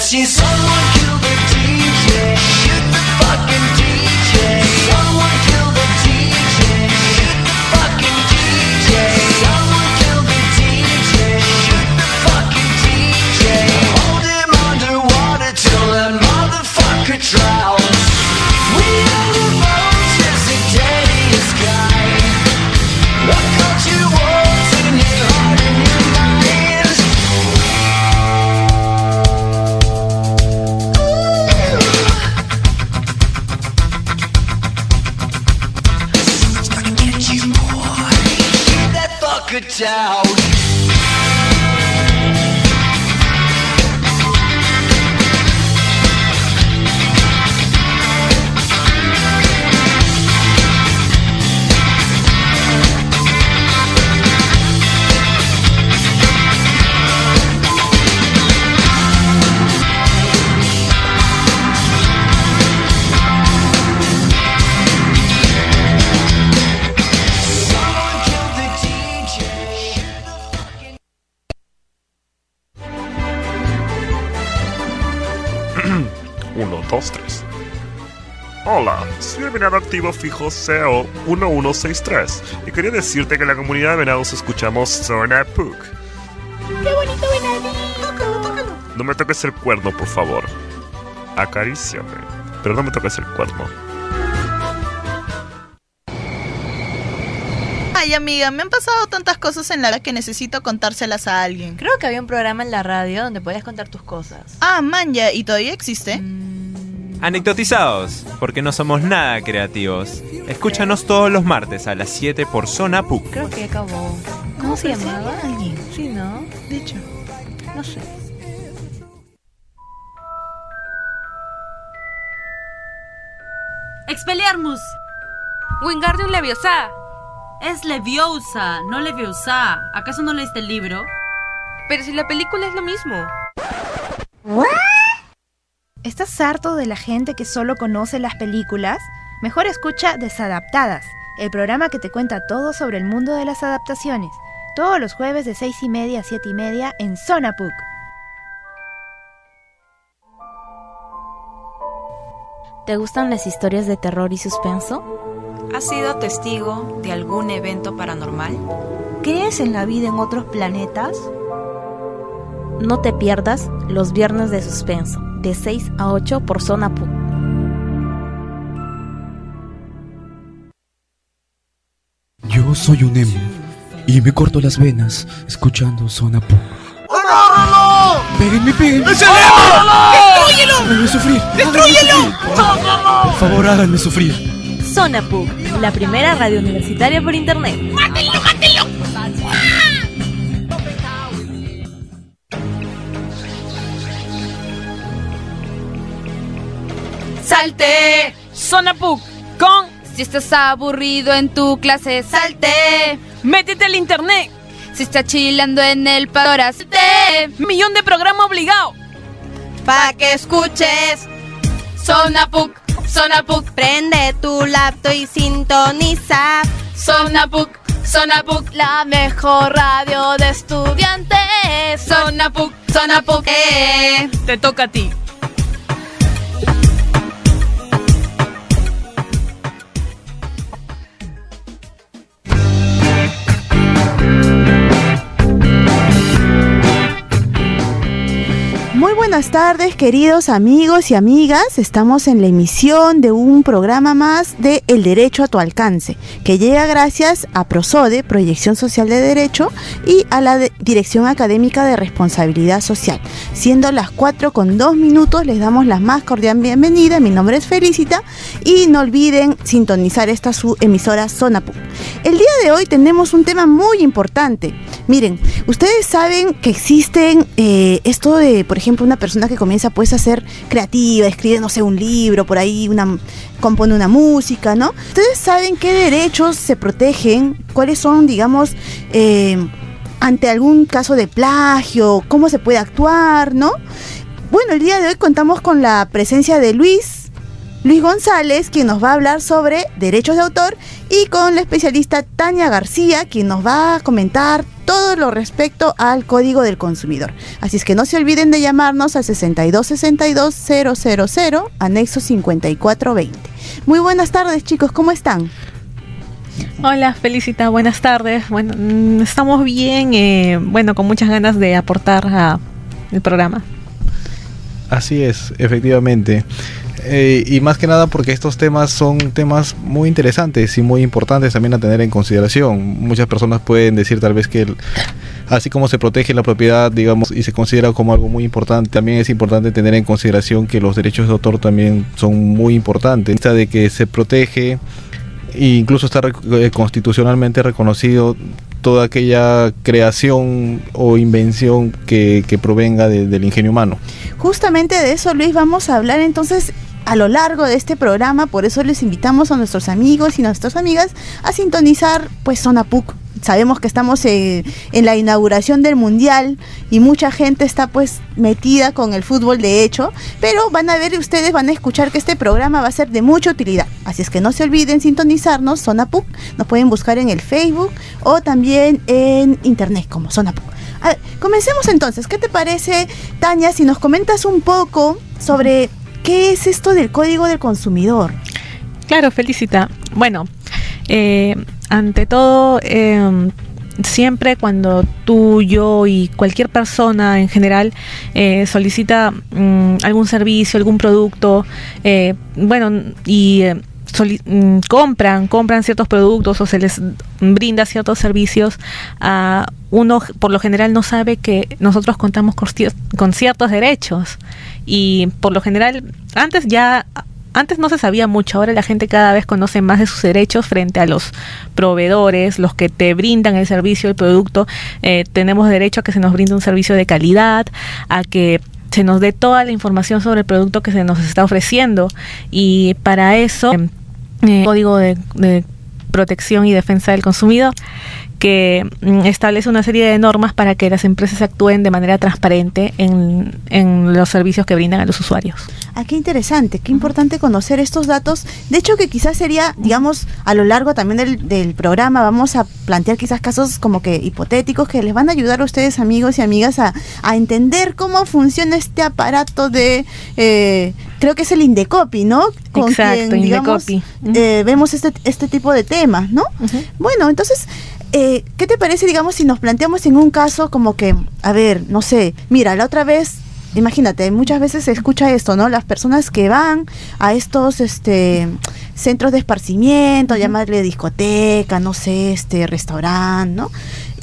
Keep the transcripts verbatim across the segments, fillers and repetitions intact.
see someone kill the D J. Shoot the fucking D J. Someone kill the D J. Shoot the fucking D J. Someone kill the D J. Shoot the fucking D J. Hold him underwater till that motherfucker drowns. We are the vultures in daddy sky. What got you walls in your heart and your mind? Someone's gonna get you, boy. Get that fucker down. uno, dos, tres. Hola, soy el venado activo fijo C O uno uno seis tres y quería decirte que en la comunidad de venados escuchamos Zona Puck. ¡Qué bonito venadito! Tócalo, tócalo. No me toques el cuerno, por favor. Acaríciame, pero no me toques el cuerno. Ay, amiga, me han pasado tantas cosas en la vida que necesito contárselas a alguien. Creo que había un programa en la radio donde podías contar tus cosas. Ah, manja, ¿y todavía existe? Mm. Anecdotizados, porque no somos nada creativos. Escúchanos todos los martes a las siete por Zona Puck. Creo que acabó. ¿Cómo se llamaba? Alguien. Sí, ¿no? De hecho. No sé. Expelliarmus. Wingardium Leviosa. Es Leviosa, no Leviosa. ¿Acaso no leíste el libro? Pero si la película es lo mismo. ¿Estás harto de la gente que solo conoce las películas? Mejor escucha Desadaptadas, el programa que te cuenta todo sobre el mundo de las adaptaciones. Todos los jueves de seis y media a siete y media en Zona Puck. ¿Te gustan las historias de terror y suspenso? ¿Has sido testigo de algún evento paranormal? ¿Crees en la vida en otros planetas? No te pierdas los viernes de suspenso, de seis a ocho por Zona Puck. Yo soy un emo y me corto las venas escuchando Zona Puck. ¡Agárralo! ¡Péguenme, péguenme! ¡Es el emo! ¡Destrúyelo! ¡Háganme sufrir! ¡Destrúyelo! Por favor, háganme sufrir. Zona Puck, la primera radio universitaria por internet. ¡Mátenlo, mátenlo! Salte, Zona Puck con... si estás aburrido en tu clase, salte. Métete al internet. Si estás chillando en el Pandora, salte. Millón de programa obligado. Pa' que escuches Zona Puck, Zona Puck. Prende tu laptop y sintoniza Zona Puck, Zona Puck, la mejor radio de estudiantes. Zona Puck, Zona Puck. Eh. Te toca a ti. Muy buenas tardes, queridos amigos y amigas. Estamos en la emisión de un programa más de El Derecho a tu Alcance, que llega gracias a PROSODE, Proyección Social de Derecho, y a la de Dirección Académica de Responsabilidad Social. Siendo las cuatro con dos minutos, les damos la más cordial bienvenida. Mi nombre es Felicita y no olviden sintonizar esta su emisora Zona Puck. El día de hoy tenemos un tema muy importante. Miren, ustedes saben que existen eh, esto de, por ejemplo, una persona que comienza pues a ser creativa, escribe, no sé, un libro, por ahí una, compone una música, ¿no? Ustedes saben qué derechos se protegen, cuáles son, digamos, eh, ante algún caso de plagio, cómo se puede actuar, ¿no? Bueno, el día de hoy contamos con la presencia de Luis, Luis González, quien nos va a hablar sobre derechos de autor, y con la especialista Tania García, quien nos va a comentar todo lo respecto al Código del Consumidor. Así es que no se olviden de llamarnos al sesenta y dos sesenta y dos cero cero cero, anexo cincuenta y cuatro veinte. Muy buenas tardes, chicos, ¿cómo están? Hola, Felicita, buenas tardes. Bueno, mm, estamos bien, eh, bueno, con muchas ganas de aportar a el programa. Así es, efectivamente. Eh, y más que nada porque estos temas son temas muy interesantes y muy importantes también a tener en consideración. Muchas personas pueden decir tal vez que el, así como se protege la propiedad, digamos, y se considera como algo muy importante, también es importante tener en consideración que los derechos de autor también son muy importantes. Esta de que se protege e incluso está eh, constitucionalmente reconocido toda aquella creación o invención que, que provenga de, del ingenio humano. Justamente de eso, Luis, vamos a hablar entonces a lo largo de este programa. Por eso les invitamos a nuestros amigos y nuestras amigas a sintonizar pues Zona P U C. Sabemos que estamos eh, en la inauguración del Mundial y mucha gente está pues metida con el fútbol de hecho, pero van a ver ustedes, van a escuchar que este programa va a ser de mucha utilidad. Así es que no se olviden sintonizarnos, Zona P U C. Nos pueden buscar en el Facebook o también en internet como Zona P U C. A ver, comencemos entonces. ¿Qué te parece, Tania, si nos comentas un poco sobre qué es esto del Código del Consumidor? Claro, Felicita. Bueno, eh, ante todo, eh, siempre cuando tú, yo y cualquier persona en general eh, solicita mm, algún servicio, algún producto, eh, bueno, y eh, soli- mm, compran, compran ciertos productos o se les brinda ciertos servicios, a uno por lo general no sabe que nosotros contamos con, cier- con ciertos derechos, y por lo general antes ya Antes no se sabía mucho, ahora la gente cada vez conoce más de sus derechos frente a los proveedores, los que te brindan el servicio, el producto. Eh, tenemos derecho a que se nos brinde un servicio de calidad, a que se nos dé toda la información sobre el producto que se nos está ofreciendo, y para eso eh, el Código de, de Protección y Defensa del Consumidor, que mm, establece una serie de normas para que las empresas actúen de manera transparente en, en los servicios que brindan a los usuarios. Ah, qué interesante, qué importante conocer estos datos. De hecho, que quizás sería, digamos, a lo largo también del, del programa, vamos a plantear quizás casos como que hipotéticos que les van a ayudar a ustedes, amigos y amigas, a, a entender cómo funciona este aparato de, eh, creo que es el Indecopi, ¿no? Con Exacto, quien, digamos, Indecopi. Uh-huh. eh, vemos este, este tipo de temas, ¿no? Uh-huh. Bueno, entonces, eh, ¿qué te parece, digamos, si nos planteamos en un caso como que, a ver, no sé, mira, la otra vez, imagínate, muchas veces se escucha esto, ¿no? Las personas que van a estos este centros de esparcimiento, uh-huh. llamarle discoteca, no sé, este restaurante, ¿no?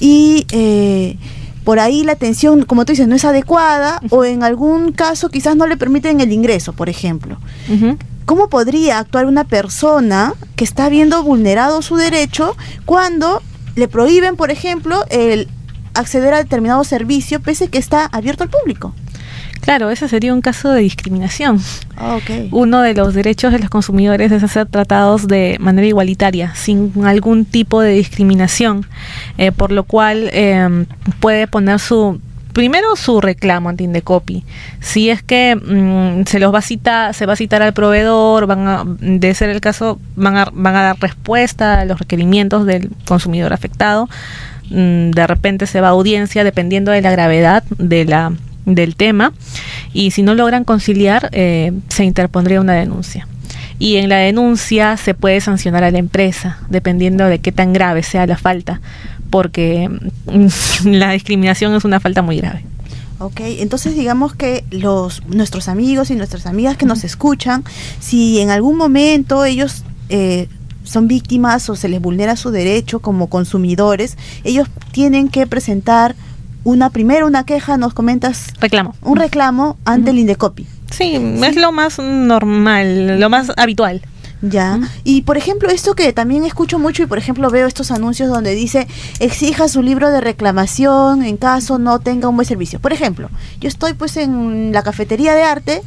Y eh, por ahí la atención, como tú dices, no es adecuada, uh-huh. o en algún caso quizás no le permiten el ingreso, por ejemplo. Uh-huh. ¿Cómo podría actuar una persona que está viendo vulnerado su derecho cuando le prohíben, por ejemplo, el acceder a determinado servicio pese que está abierto al público? Claro, ese sería un caso de discriminación. Oh, okay. Uno de los derechos de los consumidores es ser tratados de manera igualitaria, sin algún tipo de discriminación, eh, por lo cual eh, puede poner su... Primero su reclamo ante Indecopi. Si es que mmm, se los va a citar, se va a citar al proveedor, van a, de ser el caso, van a, van a dar respuesta a los requerimientos del consumidor afectado. Mm, de repente se va a audiencia dependiendo de la gravedad de la del tema, y si no logran conciliar, eh, se interpondría una denuncia. Y en la denuncia se puede sancionar a la empresa, dependiendo de qué tan grave sea la falta, porque la discriminación es una falta muy grave. Ok, entonces digamos que los nuestros amigos y nuestras amigas que nos escuchan, si en algún momento ellos eh, son víctimas o se les vulnera su derecho como consumidores, ellos tienen que presentar una primero una queja, nos comentas. Reclamo. Un reclamo ante uh-huh. el Indecopi. Sí, sí, es lo más normal, lo más habitual. Ya, uh-huh. Y por ejemplo esto que también escucho mucho y por ejemplo veo estos anuncios donde dice exija su libro de reclamación en caso no tenga un buen servicio. Por ejemplo, yo estoy pues en la cafetería de arte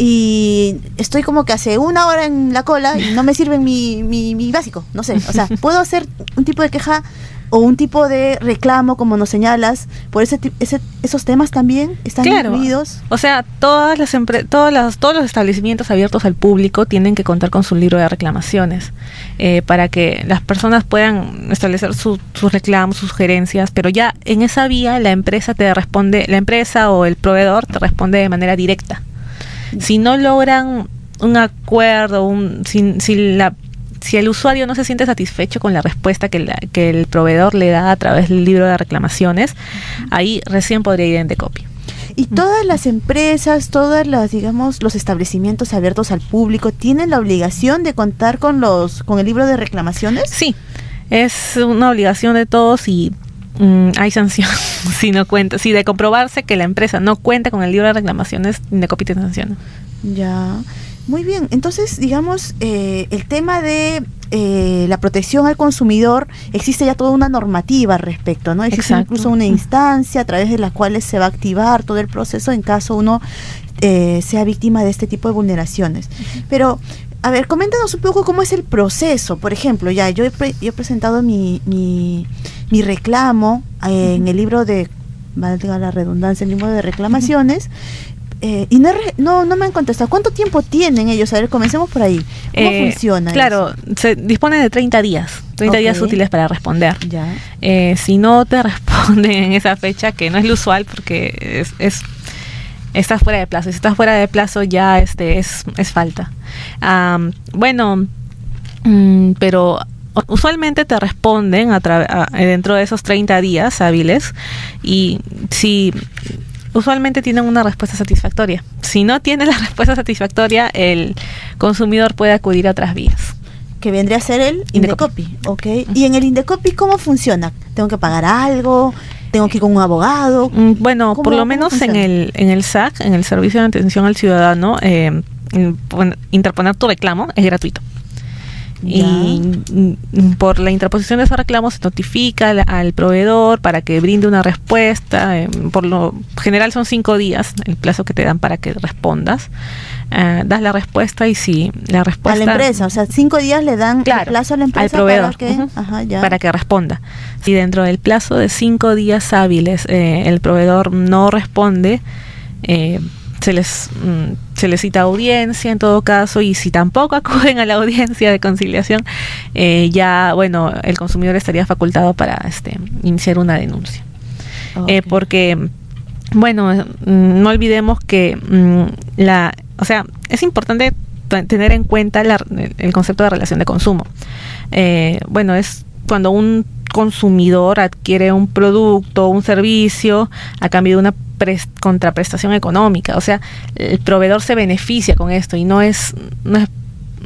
y estoy como que hace una hora en la cola y no me sirven mi, mi, mi básico, no sé, o sea, ¿puedo hacer un tipo de queja o un tipo de reclamo, como nos señalas, por ese, ese esos temas también están claro. incluidos. O sea, todas las empre- todas las, todos los establecimientos abiertos al público tienen que contar con su libro de reclamaciones eh, para que las personas puedan establecer su, sus reclamos, sus sugerencias, pero ya en esa vía la empresa te responde, la empresa o el proveedor te responde de manera directa. Si no logran un acuerdo, un, si, si la Si el usuario no se siente satisfecho con la respuesta que, la, que el proveedor le da a través del libro de reclamaciones, ahí recién podría ir en Indecopy. Y todas las empresas, todas las, digamos, los establecimientos abiertos al público tienen la obligación de contar con los, con el libro de reclamaciones. Sí, es una obligación de todos y mm, hay sanción si no cuenta, si de comprobarse que la empresa no cuenta con el libro de reclamaciones, Indecopy te sanciona. Ya. Muy bien, entonces, digamos, eh, el tema de eh, la protección al consumidor, existe ya toda una normativa al respecto, ¿no? Existe Exacto. incluso una instancia a través de la cual se va a activar todo el proceso en caso uno eh, sea víctima de este tipo de vulneraciones. Uh-huh. Pero, a ver, coméntanos un poco cómo es el proceso. Por ejemplo, ya yo he, pre- yo he presentado mi, mi, mi reclamo eh, uh-huh. en el libro de, valga la redundancia, el libro de reclamaciones, uh-huh. Eh, y no, no no me han contestado. ¿Cuánto tiempo tienen ellos? A ver, comencemos por ahí. ¿Cómo eh, funciona Claro, eso? Se dispone de treinta días. treinta Okay. días útiles para responder. Ya. Eh, si no te responden en esa fecha, que no es lo usual porque es, es estás fuera de plazo. Si estás fuera de plazo ya este es, es falta. Um, bueno, um, pero usualmente te responden a tra- a, dentro de esos treinta días hábiles y si... usualmente tienen una respuesta satisfactoria. Si no tiene la respuesta satisfactoria, el consumidor puede acudir a otras vías. Que vendría a ser el Indecopy. Ok. ¿Y en el Indecopy cómo funciona? ¿Tengo que pagar algo? ¿Tengo que ir con un abogado? Bueno, por lo menos en el en el S A C, en el Servicio de Atención al Ciudadano, eh, interponer tu reclamo es gratuito. Ya. Y por la interposición de esos reclamos se notifica al, al proveedor para que brinde una respuesta. Eh, por lo general son cinco días el plazo que te dan para que respondas. Eh, das la respuesta y si la respuesta... A la empresa, o sea, cinco días le dan claro, el plazo a la empresa al proveedor, para que, uh-huh, ajá, ya. para que responda. Si dentro del plazo de cinco días hábiles eh, el proveedor no responde, eh, se les mm, se les cita audiencia en todo caso, y si tampoco acuden a la audiencia de conciliación, eh, ya bueno el consumidor estaría facultado para este iniciar una denuncia. Okay. Eh, porque bueno, no olvidemos que mm, la o sea es importante t- tener en cuenta la, el concepto de relación de consumo. Eh, bueno, es cuando un consumidor adquiere un producto o un servicio a cambio de una pres- contraprestación económica, o sea, el proveedor se beneficia con esto y no es no es,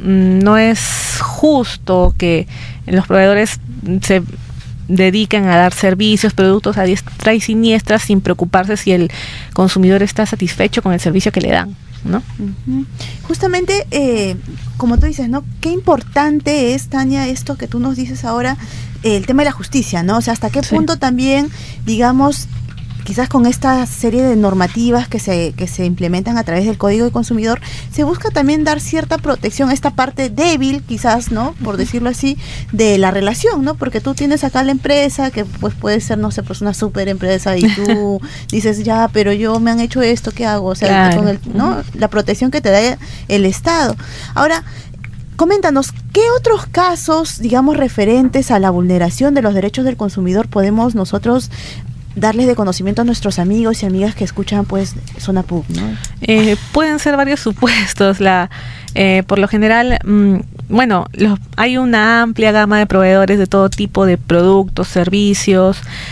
no es justo que los proveedores se dedican a dar servicios, productos a diestra y siniestra sin preocuparse si el consumidor está satisfecho con el servicio que le dan, ¿no? Uh-huh. Justamente, eh, como tú dices, ¿no? Qué importante es, Tania, esto que tú nos dices ahora, eh, el tema de la justicia, ¿no? O sea, hasta qué sí. punto también, digamos, quizás con esta serie de normativas que se que se implementan a través del Código de Consumidor, se busca también dar cierta protección a esta parte débil, quizás, ¿no? Por decirlo así, de la relación, ¿no? Porque tú tienes acá la empresa, que pues puede ser, no sé, pues una super empresa, y tú dices, ya, pero yo me han hecho esto, ¿qué hago? O sea, claro. con el, ¿no? La protección que te da el Estado. Ahora, coméntanos, ¿qué otros casos, digamos, referentes a la vulneración de los derechos del consumidor podemos nosotros darles de conocimiento a nuestros amigos y amigas que escuchan pues Zona P U C, ¿no? Eh, pueden ser varios supuestos. La, eh, por lo general, mmm, bueno, los, hay una amplia gama de proveedores de todo tipo de productos, servicios.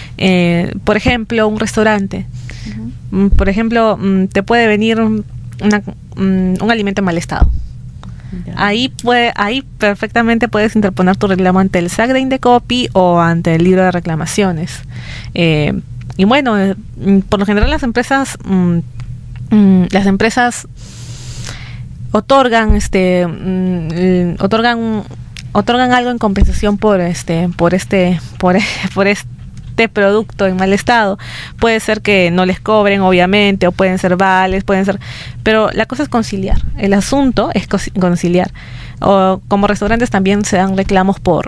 Eh, por ejemplo, un restaurante. Uh-huh. Por ejemplo, mmm, te puede venir una, mmm, un alimento en mal estado. Ya. Ahí puede, ahí perfectamente puedes interponer tu reclamo ante el S A C de Indecopy o ante el libro de reclamaciones. Eh, y bueno, eh, por lo general las empresas, mm, mm, las empresas otorgan, este, mm, otorgan, otorgan algo en compensación por este, por este, por, por este producto en mal estado. Puede ser que no les cobren, obviamente, o pueden ser vales, pueden ser, pero la cosa es conciliar. El asunto es conciliar. O como restaurantes también se dan reclamos por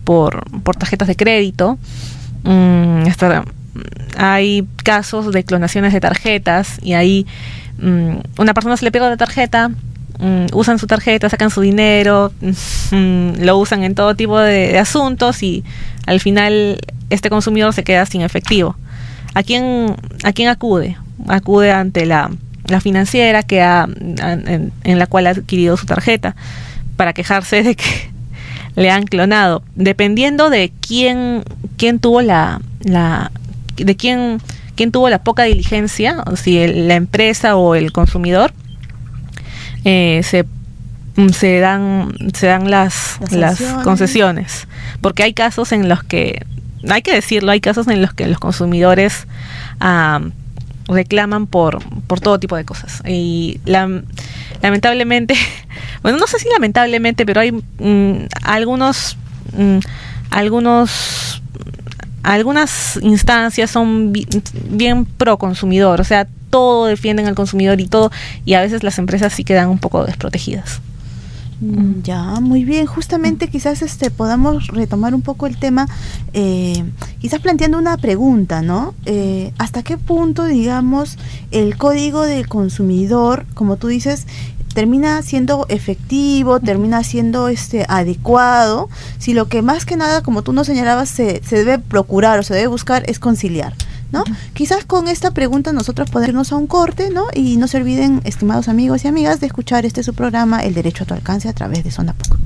por, por tarjetas de crédito. Mm, hasta, hay casos de clonaciones de tarjetas y ahí mm, una persona se le pega la tarjeta, mm, usan su tarjeta, sacan su dinero, mm, lo usan en todo tipo de, de asuntos y al final este consumidor se queda sin efectivo. ¿A quién, a quién acude? Acude ante la, la financiera que ha, en, en la cual ha adquirido su tarjeta para quejarse de que le han clonado. Dependiendo de quién quién tuvo la, la de quién quién tuvo la poca diligencia, o si el, la empresa o el consumidor, eh, se se dan se dan las las, las concesiones, porque hay casos en los que, hay que decirlo, hay casos en los que los consumidores uh, reclaman por por todo tipo de cosas y la, lamentablemente, bueno, no sé si lamentablemente, pero hay mm, algunos mm, algunos algunas instancias son bi- bien pro consumidor, o sea, todo defienden al consumidor y todo, y a veces las empresas sí quedan un poco desprotegidas. Ya, muy bien. Justamente quizás este podamos retomar un poco el tema, eh, quizás planteando una pregunta, ¿no? Eh, ¿Hasta qué punto, digamos, el código del consumidor, como tú dices, termina siendo efectivo, termina siendo este adecuado, si lo que más que nada, como tú nos señalabas, se, se debe procurar o se debe buscar es conciliar, ¿no? Uh-huh. Quizás con esta pregunta nosotros podemos irnos a un corte, ¿no? Y no se olviden, estimados amigos y amigas, de escuchar este su programa, El Derecho a tu Alcance, a través de Zona P U C.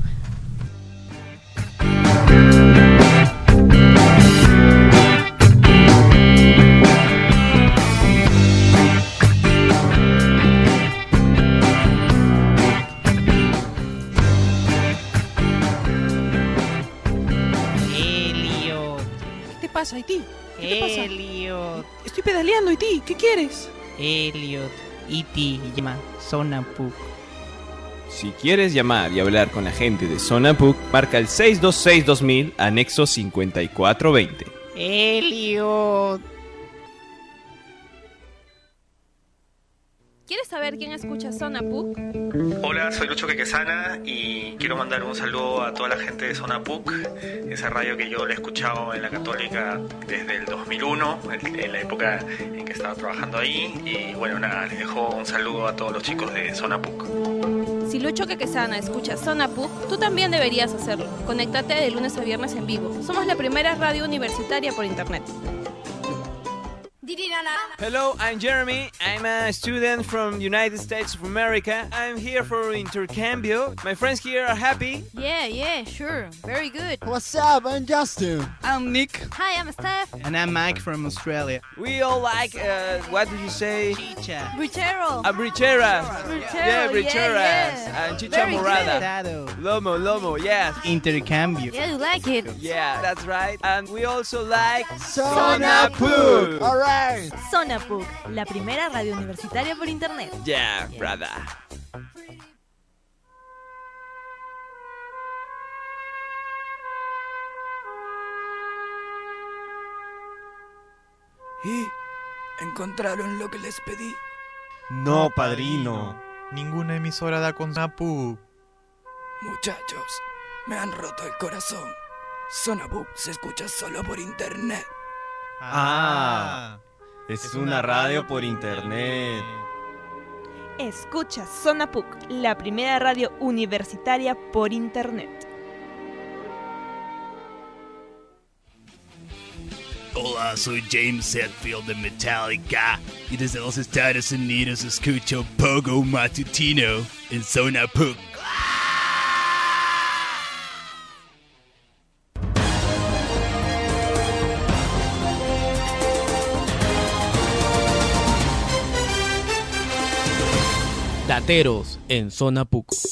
¿Qué pasa, Iti? ¿Qué te pasa? Elliot. Estoy pedaleando, Iti. ¿Qué quieres? Elliot. Iti llama Zona P U C. Si quieres llamar y hablar con la gente de Zona P U C, marca el seis dos seis dos mil, anexo cincuenta y cuatro veinte. Elliot. ¿Quieres saber quién escucha Zona P U C? Hola, soy Lucho Quequesana y quiero mandar un saludo a toda la gente de Zona P U C, esa radio que yo le he escuchado en la Católica desde el dos mil uno, en, en la época en que estaba trabajando ahí. Y bueno, nada, les dejo un saludo a todos los chicos de Zona P U C. Si Lucho Quequesana escucha Zona P U C, tú también deberías hacerlo. Conéctate de lunes a viernes en vivo. Somos la primera radio universitaria por internet. Hello, I'm Jeremy. I'm a student from United States of America. I'm here for intercambio. My friends here are happy. Yeah, yeah, sure. Very good. What's up? I'm Justin. I'm Nick. Hi, I'm Steph. And I'm Mike from Australia. We all like, uh, what did you say? Chicha. Brichero. A bricheras. Brichero, Yeah, bricheras. yeah, yeah. And chicha Very morada. Good. Lomo, lomo, yes. Intercambio. Yeah, you like it. Yeah, that's right. And we also like Zona P U C. All right. Zona P U C, la primera radio universitaria por internet. Yeah, brother. ¿Y encontraron lo que les pedí? No, padrino. Ninguna emisora da con Zona P U C. Muchachos, me han roto el corazón. Zona P U C se escucha solo por internet. Ah, es una radio por internet. Escucha Zona P U C, la primera radio universitaria por internet. Hola, soy James Hetfield de Metallica y desde los Estados Unidos escucho Pogo Matutino en Zona P U C. Dateros en Zona P U C.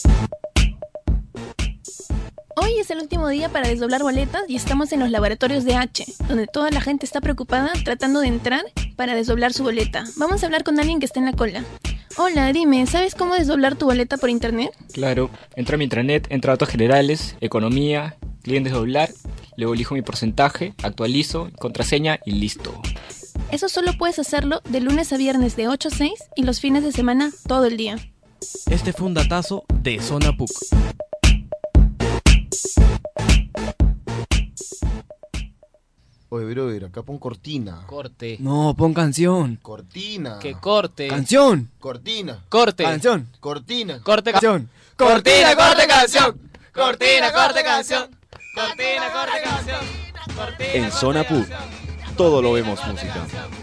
Hoy es el último día para desdoblar boletas y estamos en los laboratorios de H, donde toda la gente está preocupada tratando de entrar para desdoblar su boleta. Vamos a hablar con alguien que está en la cola. Hola, dime, ¿sabes cómo desdoblar tu boleta por internet? Claro, entro a mi intranet, entro a datos generales, economía, clic en desdoblar, luego elijo mi porcentaje, actualizo, contraseña y listo. Eso solo puedes hacerlo de lunes a viernes de ocho a seis y los fines de semana todo el día. Este fue un datazo de Zona P U C. Oye, brother, acá pon cortina. Corte. No, pon canción. Cortina. Que corte. Canción. Cortina. Corte. Canción. Cortina. Corte. Canción. Cortina, corte, canción. Cortina, corte, canción. Cortina, corte, canción. Cortina, En Zona P U, todo lo vemos música.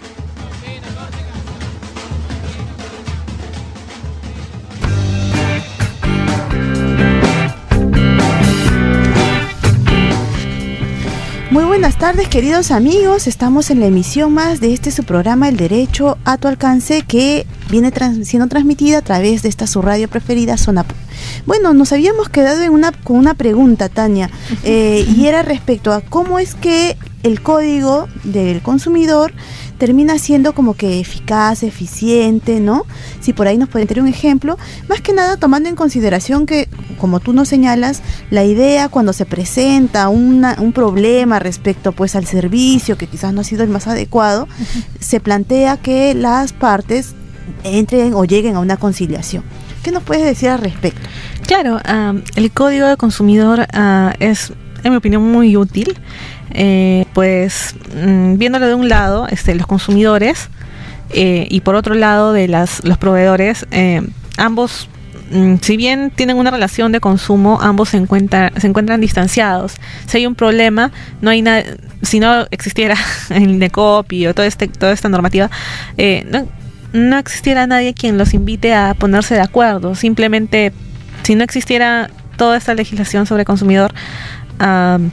Muy buenas tardes, queridos amigos. Estamos en la emisión más de este su programa El Derecho a tu Alcance, que viene trans- siendo transmitida a través de esta su radio preferida, Zona P U. Bueno, nos habíamos quedado en una, con una pregunta, Tania, eh, y era respecto a cómo es que el código del consumidor termina siendo como que eficaz, eficiente, ¿no? Si por ahí nos pueden tener un ejemplo, más que nada tomando en consideración que, como tú nos señalas, la idea cuando se presenta una, un problema respecto pues al servicio que quizás no ha sido el más adecuado, uh-huh. se plantea que las partes entren o lleguen a una conciliación. ¿Qué nos puedes decir al respecto? Claro, um, el código de consumidor uh, es, en mi opinión, muy útil. Eh, pues mmm, viéndolo de un lado, este, los consumidores eh, y por otro lado de las, los proveedores, eh, ambos, mmm, si bien tienen una relación de consumo, ambos se encuentran, se encuentran distanciados. Si hay un problema, no hay nada, si no existiera el Indecopi o todo este, toda esta normativa, eh, no, no existiera nadie quien los invite a ponerse de acuerdo. Simplemente, si no existiera toda esta legislación sobre consumidor, uh,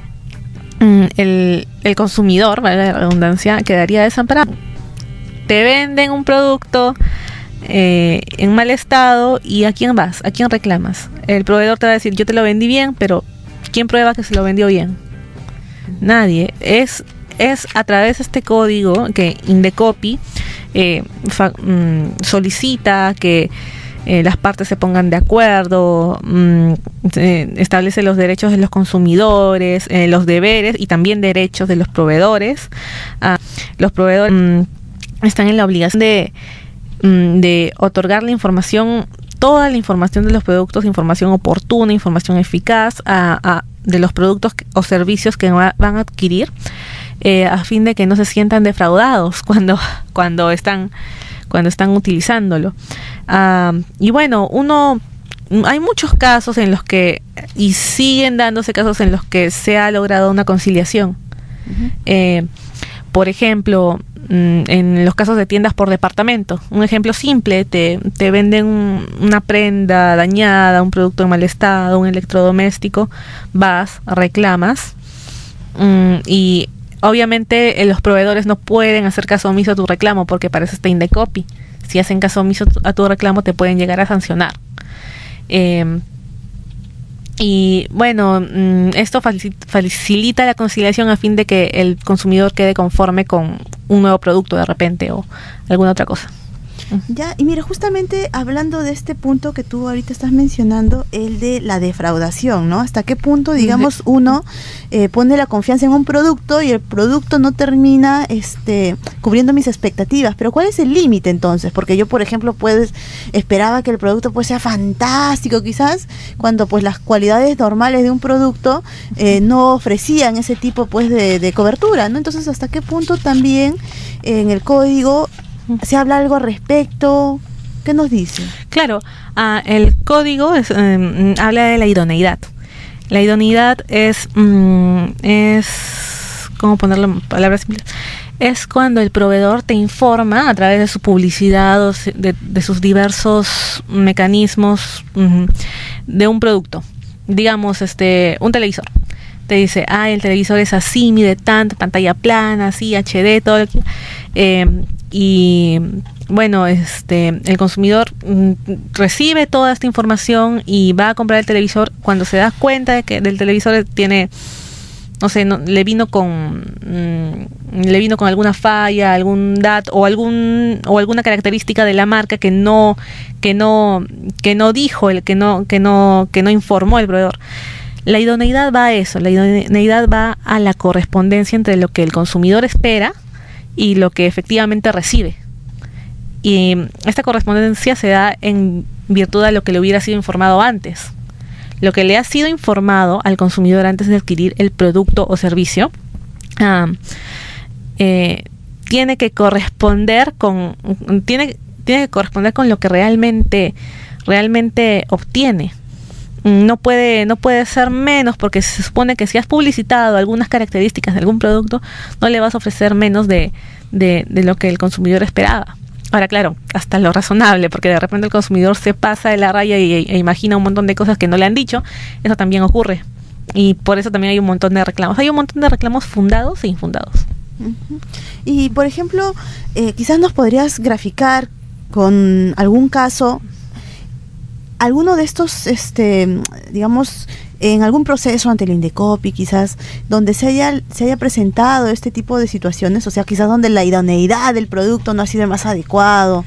El, el consumidor, vale la redundancia, quedaría desamparado. Te venden un producto eh, en mal estado y ¿a quién vas? ¿A quién reclamas? El proveedor te va a decir, yo te lo vendí bien, pero ¿quién prueba que se lo vendió bien? Nadie. Es, es a través de este código que Indecopi eh, fa, mm, solicita que Eh, las partes se pongan de acuerdo, mmm, eh, establece los derechos de los consumidores, eh, los deberes y también derechos de los proveedores. Ah, los proveedores mmm, están en la obligación de, mmm, de otorgar la información, toda la información de los productos, información oportuna, información eficaz a, a, de los productos que, o servicios que va, van a adquirir, eh, a fin de que no se sientan defraudados cuando, cuando están cuando están utilizándolo. Uh, y bueno, uno hay muchos casos en los que, y siguen dándose casos en los que se ha logrado una conciliación. Uh-huh. Eh, por ejemplo, en los casos de tiendas por departamento, un ejemplo simple, te, te venden un, una prenda dañada, un producto en mal estado, un electrodoméstico, vas, reclamas, um, y obviamente eh, los proveedores no pueden hacer caso omiso a tu reclamo porque para eso está Indecopi. Si hacen caso omiso a tu reclamo te pueden llegar a sancionar. Eh, y bueno, mmm, esto facilita la conciliación a fin de que el consumidor quede conforme con un nuevo producto de repente o alguna otra cosa. Ya, y mira, justamente hablando de este punto que tú ahorita estás mencionando, el de la defraudación, ¿no? ¿Hasta qué punto, digamos, uno eh, pone la confianza en un producto y el producto no termina este, cubriendo mis expectativas? Pero ¿cuál es el límite entonces? Porque yo, por ejemplo, pues esperaba que el producto pues sea fantástico quizás, cuando pues las cualidades normales de un producto eh, no ofrecían ese tipo pues de, de cobertura, ¿no? Entonces, ¿hasta qué punto también eh, en el código se habla algo al respecto? ¿Qué nos dice? Claro, uh, el código es, um, habla de la idoneidad. La idoneidad es, um, es ¿cómo ponerlo en palabras simples? Es cuando el proveedor te informa a través de su publicidad o de, de sus diversos mecanismos um, de un producto. Digamos, este, un televisor. Te dice, ah, el televisor es así, mide tanto, pantalla plana, así, H D, todo. Eh, y bueno, este, el consumidor mm, recibe toda esta información y va a comprar el televisor. Cuando se da cuenta de que del televisor tiene, no sé, no, le vino con mmm, le vino con alguna falla, algún dato o algún o alguna característica de la marca que no que no que no dijo el que no que no que no informó el proveedor. La idoneidad va a eso, la idoneidad va a la correspondencia entre lo que el consumidor espera y lo que efectivamente recibe. Y esta correspondencia se da en virtud de lo que le hubiera sido informado antes. Lo que le ha sido informado al consumidor antes de adquirir el producto o servicio, um, eh, tiene que corresponder con tiene tiene que corresponder con lo que realmente realmente obtiene. No puede no puede ser menos, porque se supone que si has publicitado algunas características de algún producto, no le vas a ofrecer menos de, de, de lo que el consumidor esperaba. Ahora, claro, hasta lo razonable, porque de repente el consumidor se pasa de la raya y, e imagina un montón de cosas que no le han dicho. Eso también ocurre. Y por eso también hay un montón de reclamos. Hay un montón de reclamos fundados e infundados. Uh-huh. Y, por ejemplo, eh, quizás nos podrías graficar con algún caso, alguno de estos, este, digamos, en algún proceso ante el Indecopi, quizás, donde se haya, se haya presentado este tipo de situaciones, o sea, quizás donde la idoneidad del producto no ha sido el más adecuado,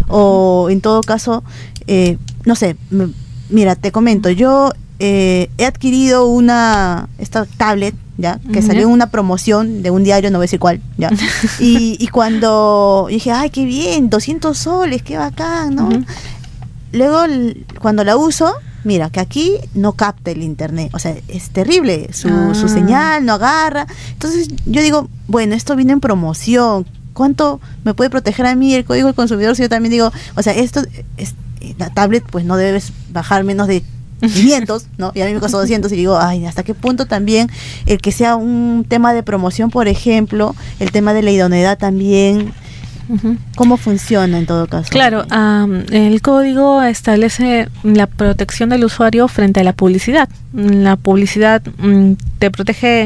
o en todo caso, eh, no sé, m- mira, te comento, yo eh, he adquirido una, esta tablet, ya, que uh-huh. salió en una promoción de un diario, no voy a decir cuál, ya, y, y cuando dije, ay, qué bien, doscientos soles, qué bacán, ¿no? Uh-huh. Luego, cuando la uso, mira, que aquí no capta el internet, o sea, es terrible, su, ah. su señal no agarra. Entonces yo digo, bueno, esto vino en promoción, ¿cuánto me puede proteger a mí el código del consumidor si yo también digo, o sea, esto, es, la tablet pues no debes bajar menos de quinientos, ¿no? Y a mí me costó doscientos y digo, ay, ¿hasta qué punto también el que sea un tema de promoción, por ejemplo, el tema de la idoneidad también? Uh-huh. ¿Cómo funciona en todo caso? Claro, um, el código establece la protección del usuario frente a la publicidad. La publicidad um, te protege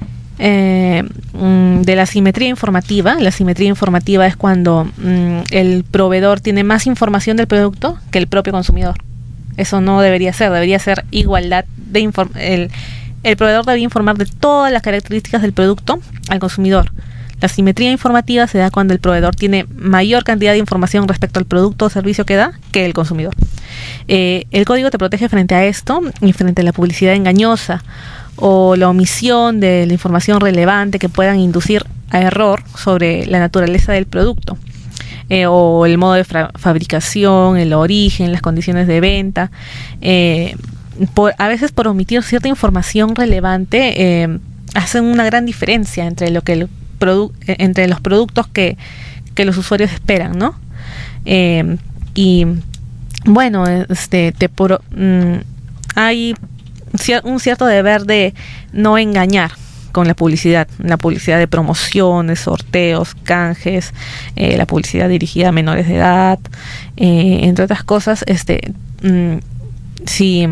eh, um, de la simetría informativa. La simetría informativa es cuando um, el proveedor tiene más información del producto que el propio consumidor. Eso no debería ser, debería ser igualdad de inform- el, el proveedor debe informar de todas las características del producto al consumidor. La simetría informativa se da cuando el proveedor tiene mayor cantidad de información respecto al producto o servicio que da que el consumidor. Eh, el código te protege frente a esto y frente a la publicidad engañosa o la omisión de la información relevante que puedan inducir a error sobre la naturaleza del producto. Eh, o el modo de fra- fabricación, el origen, las condiciones de venta. Eh, por, a veces por omitir cierta información relevante eh, hacen una gran diferencia entre lo que el Produ- entre los productos que, que los usuarios esperan, ¿no? Eh, y bueno, este te por, mm, hay cier- un cierto deber de no engañar con la publicidad, la publicidad de promociones, sorteos, canjes, eh, la publicidad dirigida a menores de edad, eh, entre otras cosas, este mm, si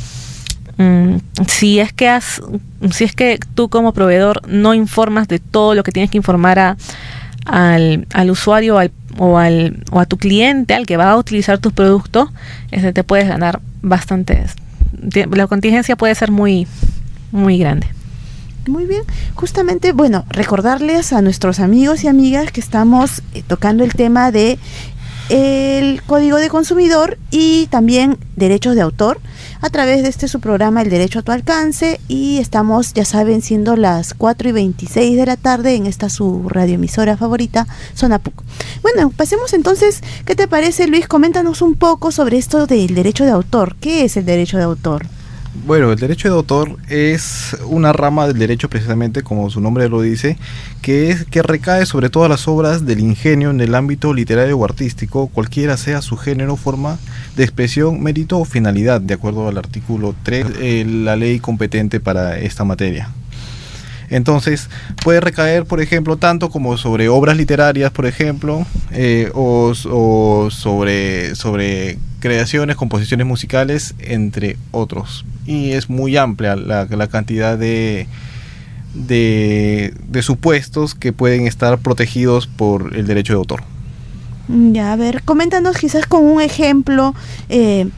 Mm, si es que has, si es que tú como proveedor no informas de todo lo que tienes que informar a, al, al usuario al, o, al, o a tu cliente, al que va a utilizar tu producto, este, te puedes ganar bastantes. La contingencia puede ser muy, muy grande. Muy bien, justamente, bueno, recordarles a nuestros amigos y amigas que estamos eh, tocando el tema de el código de consumidor y también derechos de autor a través de este su programa El Derecho a tu Alcance, y estamos, ya saben, siendo las cuatro y veintiséis de la tarde en esta su radioemisora favorita, Zona P U C. Bueno, pasemos entonces, ¿qué te parece, Luis? Coméntanos un poco sobre esto del derecho de autor. ¿Qué es el derecho de autor? Bueno, el derecho de autor es una rama del derecho, precisamente como su nombre lo dice, que es que recae sobre todas las obras del ingenio en el ámbito literario o artístico, cualquiera sea su género, forma de expresión, mérito o finalidad, de acuerdo al artículo tres de eh, la ley competente para esta materia. Entonces, puede recaer, por ejemplo, tanto como sobre obras literarias, por ejemplo, eh, o, o sobre, sobre creaciones, composiciones musicales, entre otros. Y es muy amplia la, la cantidad de, de, de supuestos que pueden estar protegidos por el derecho de autor. Ya, a ver, coméntanos quizás con un ejemplo, eh,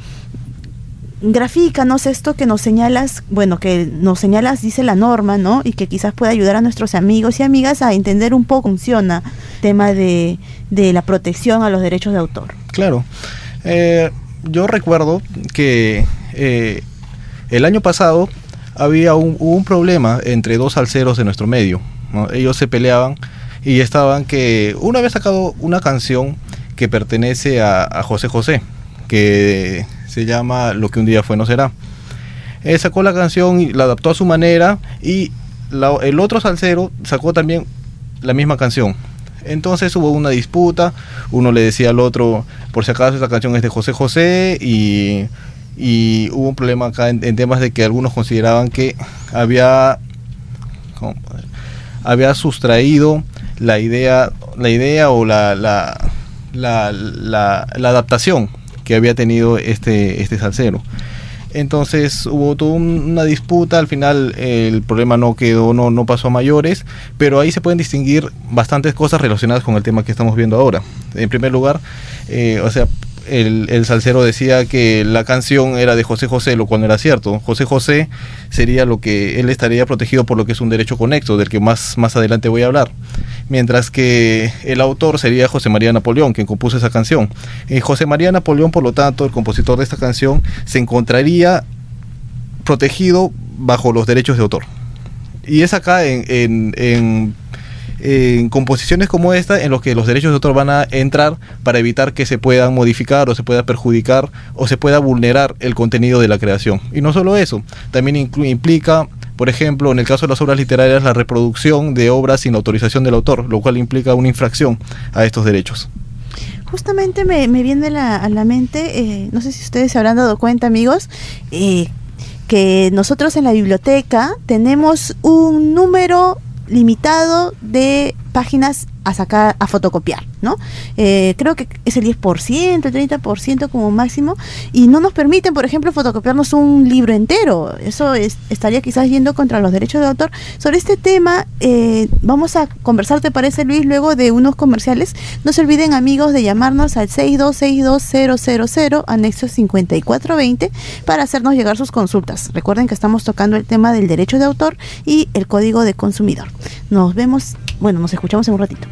grafícanos esto que nos señalas, bueno, que nos señalas, dice la norma, ¿no? Y que quizás pueda ayudar a nuestros amigos y amigas a entender un poco cómo funciona el tema de, de la protección a los derechos de autor. Claro. Eh, yo recuerdo que eh, el año pasado había un, hubo un problema entre dos salseros de nuestro medio, ¿no? Ellos se peleaban y estaban que uno había sacado una canción que pertenece a, a José José, que se llama Lo que un día fue no será. Él sacó la canción y la adaptó a su manera, y la, el otro salsero sacó también la misma canción. Entonces hubo una disputa, uno le decía al otro, por si acaso esta canción es de José José, y, y hubo un problema acá en, en temas de que algunos consideraban que había, ¿cómo? había sustraído la idea, la idea o la, la, la, la, la adaptación que había tenido este, este salsero. Entonces hubo toda una disputa, al final eh, el problema no quedó, no, no pasó a mayores, pero ahí se pueden distinguir bastantes cosas relacionadas con el tema que estamos viendo ahora. En primer lugar, eh, o sea, el, el salsero decía que la canción era de José José, lo cual no era cierto. José José sería lo que, él estaría protegido por lo que es un derecho conexo, del que más, más adelante voy a hablar. Mientras que el autor sería José María Napoleón, quien compuso esa canción. Eh, José María Napoleón, por lo tanto, el compositor de esta canción, se encontraría protegido bajo los derechos de autor. Y es acá en, en, en, en composiciones como esta en los que los derechos de autor van a entrar para evitar que se puedan modificar o se pueda perjudicar o se pueda vulnerar el contenido de la creación. Y no solo eso, también inclu- implica... Por ejemplo, en el caso de las obras literarias, la reproducción de obras sin autorización del autor, lo cual implica una infracción a estos derechos. Justamente me, me viene a la, a la mente, eh, no sé si ustedes se habrán dado cuenta, amigos, eh, que nosotros en la biblioteca tenemos un número limitado de páginas a sacar, a fotocopiar, ¿no? Eh, creo que es el diez por ciento, el treinta por ciento como máximo, y no nos permiten, por ejemplo, fotocopiarnos un libro entero. Eso es, estaría quizás yendo contra los derechos de autor. Sobre este tema eh, vamos a conversar, ¿te parece, Luis? Luego de unos comerciales. No se olviden, amigos, de llamarnos al seis dos seis dos cero cero cero, anexo cincuenta y cuatro veinte, para hacernos llegar sus consultas. Recuerden que estamos tocando el tema del derecho de autor y el código de consumidor. Nos vemos, bueno, nos escuchamos en un ratito.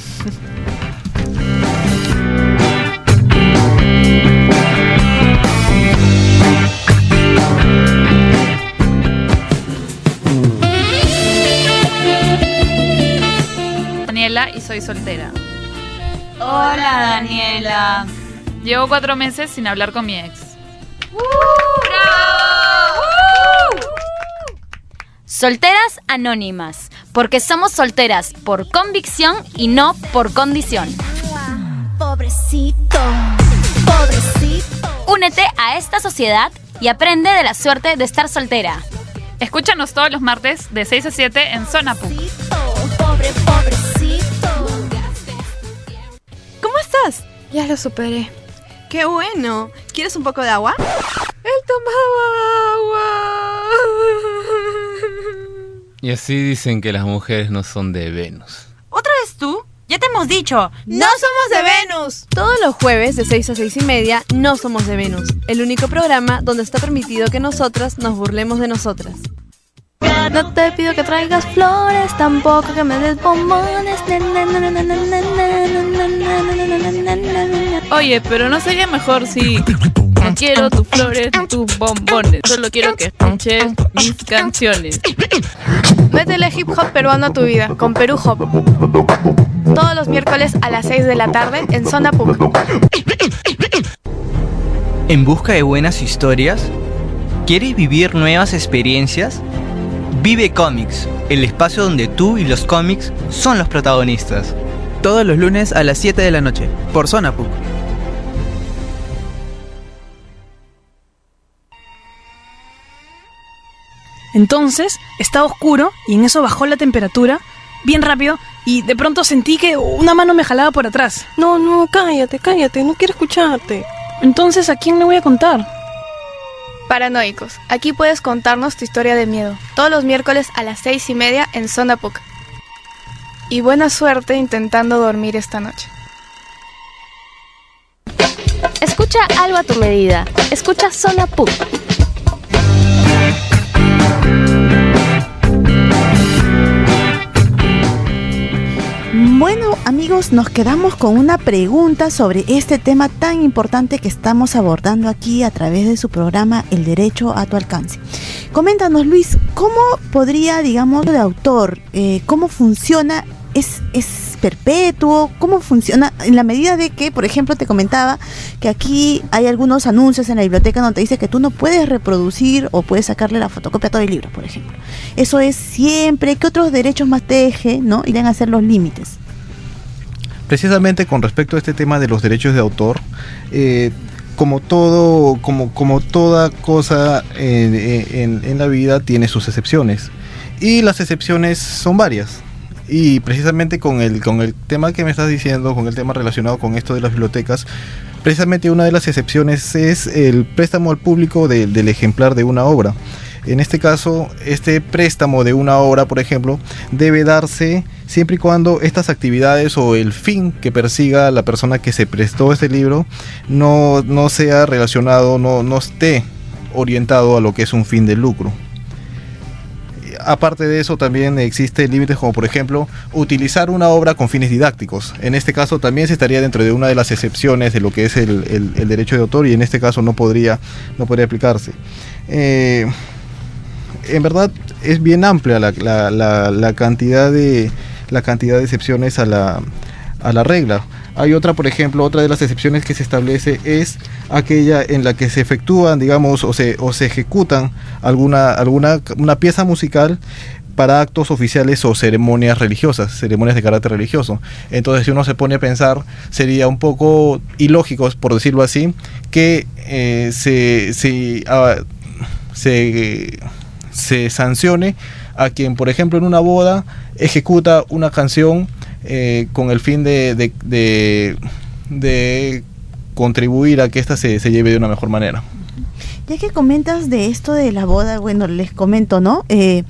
Daniela y soy soltera. Hola, Daniela. Llevo cuatro meses sin hablar con mi ex. Solteras anónimas, porque somos solteras por convicción y no por condición. Pobrecito, pobrecito. Únete a esta sociedad y aprende de la suerte de estar soltera. Escúchanos todos los martes de seis a siete en Zona P U C. Pobre, pobrecito. ¿Cómo estás? Ya lo superé. ¡Qué bueno! ¿Quieres un poco de agua? Él tomaba agua. Y así dicen que las mujeres no son de Venus. ¿Otra vez tú? Ya te hemos dicho. ¡No somos de Venus! Todos los jueves de seis a seis y media, No Somos de Venus. El único programa donde está permitido que nosotras nos burlemos de nosotras. No te pido que traigas flores, tampoco que me des bombones. Oye, pero ¿no sería mejor si no quiero tus flores, tus bombones? Solo quiero que escuches mis canciones. Métele hip hop peruano a tu vida con Perú Hop. Todos los miércoles a las seis de la tarde en Zona P U C. ¿En busca de buenas historias? ¿Quieres vivir nuevas experiencias? Vive Cómics, el espacio donde tú y los cómics son los protagonistas. Todos los lunes a las siete de la noche, por Zona P U C. Entonces, estaba oscuro y en eso bajó la temperatura, bien rápido, y de pronto sentí que una mano me jalaba por atrás. No, no, cállate, cállate, no quiero escucharte. Entonces, ¿a quién le voy a contar? Paranoicos, aquí puedes contarnos tu historia de miedo, todos los miércoles a las seis y media en Zona P U C. Y buena suerte intentando dormir esta noche. Escucha algo a tu medida. Escucha Zona P U C. Bueno, amigos, nos quedamos con una pregunta sobre este tema tan importante que estamos abordando aquí a través de su programa El Derecho a tu Alcance. Coméntanos, Luis, ¿cómo podría, digamos, de autor, eh, cómo funciona, es, es perpetuo? ¿Cómo funciona? En la medida de que, por ejemplo, te comentaba que aquí hay algunos anuncios en la biblioteca donde te dice que tú no puedes reproducir o puedes sacarle la fotocopia a todo el libro, por ejemplo. Eso es siempre. ¿Qué otros derechos más teje, no? Irán a ser los límites. Precisamente con respecto a este tema de los derechos de autor, eh, como todo, como, como toda cosa en, en, en la vida tiene sus excepciones. Y las excepciones son varias. Y precisamente con el, con el tema que me estás diciendo, con el tema relacionado con esto de las bibliotecas, precisamente una de las excepciones es el préstamo al público de, del ejemplar de una obra. En este caso, este préstamo de una obra, por ejemplo, debe darse siempre y cuando estas actividades o el fin que persiga la persona que se prestó este libro no, no sea relacionado, no, no esté orientado a lo que es un fin de lucro. Aparte de eso, también existen límites como, por ejemplo, utilizar una obra con fines didácticos. En este caso también se estaría dentro de una de las excepciones de lo que es el, el, el derecho de autor, y en este caso no podría, no podría aplicarse. Eh, en verdad es bien amplia la, la, la, la cantidad de la cantidad de excepciones a la, a la regla. Hay otra, por ejemplo, otra de las excepciones que se establece es aquella en la que se efectúan, digamos, o se, o se ejecutan alguna, alguna una pieza musical para actos oficiales o ceremonias religiosas, ceremonias de carácter religioso. Entonces, si uno se pone a pensar, sería un poco ilógico, por decirlo así, que eh, se, se, uh, se, se sancione a quien, por ejemplo, en una boda ejecuta una canción eh, con el fin de, de, de, de contribuir a que ésta se, se lleve de una mejor manera. Ya que comentas de esto de la boda, bueno, les comento, ¿no? Eh,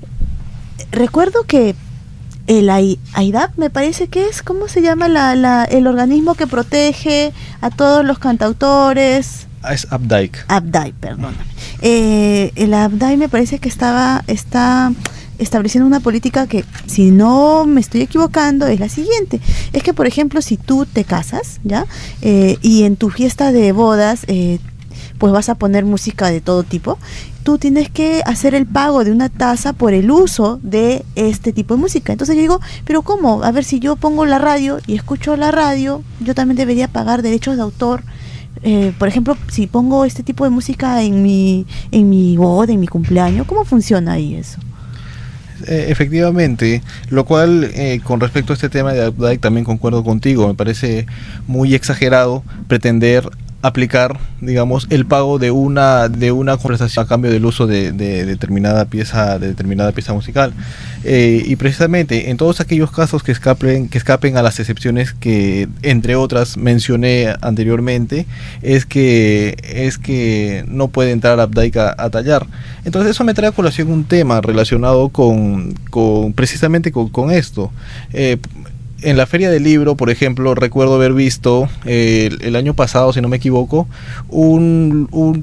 recuerdo que el A I D A P, me parece que es, ¿cómo se llama la, la, el organismo que protege a todos los cantautores? Es APDAIC. APDAIC, perdóname. Eh, el APDAIC me parece que estaba está estableciendo una política que, si no me estoy equivocando, es la siguiente. Es que, por ejemplo, si tú te casas, ¿ya? Eh, y en tu fiesta de bodas, eh, pues vas a poner música de todo tipo, tú tienes que hacer el pago de una tasa por el uso de este tipo de música. Entonces yo digo, pero ¿cómo? A ver, si yo pongo la radio y escucho la radio, yo también debería pagar derechos de autor. Eh, por ejemplo, si pongo este tipo de música en mi, en mi boda, en mi cumpleaños, ¿cómo funciona ahí eso? Eh, efectivamente, lo cual eh, con respecto a este tema de APDAIC también concuerdo contigo. Me parece muy exagerado pretender aplicar, digamos, el pago de una de una compensación a cambio del uso de, de determinada pieza de determinada pieza musical, eh, y precisamente en todos aquellos casos que escapen que escapen a las excepciones que, entre otras, mencioné anteriormente, es que es que no puede entrar APDAIC a, a tallar. Entonces eso me trae a colación un tema relacionado con, con precisamente con, con esto. Eh, En la Feria del Libro, por ejemplo, recuerdo haber visto eh, el, el año pasado, si no me equivoco, un, un,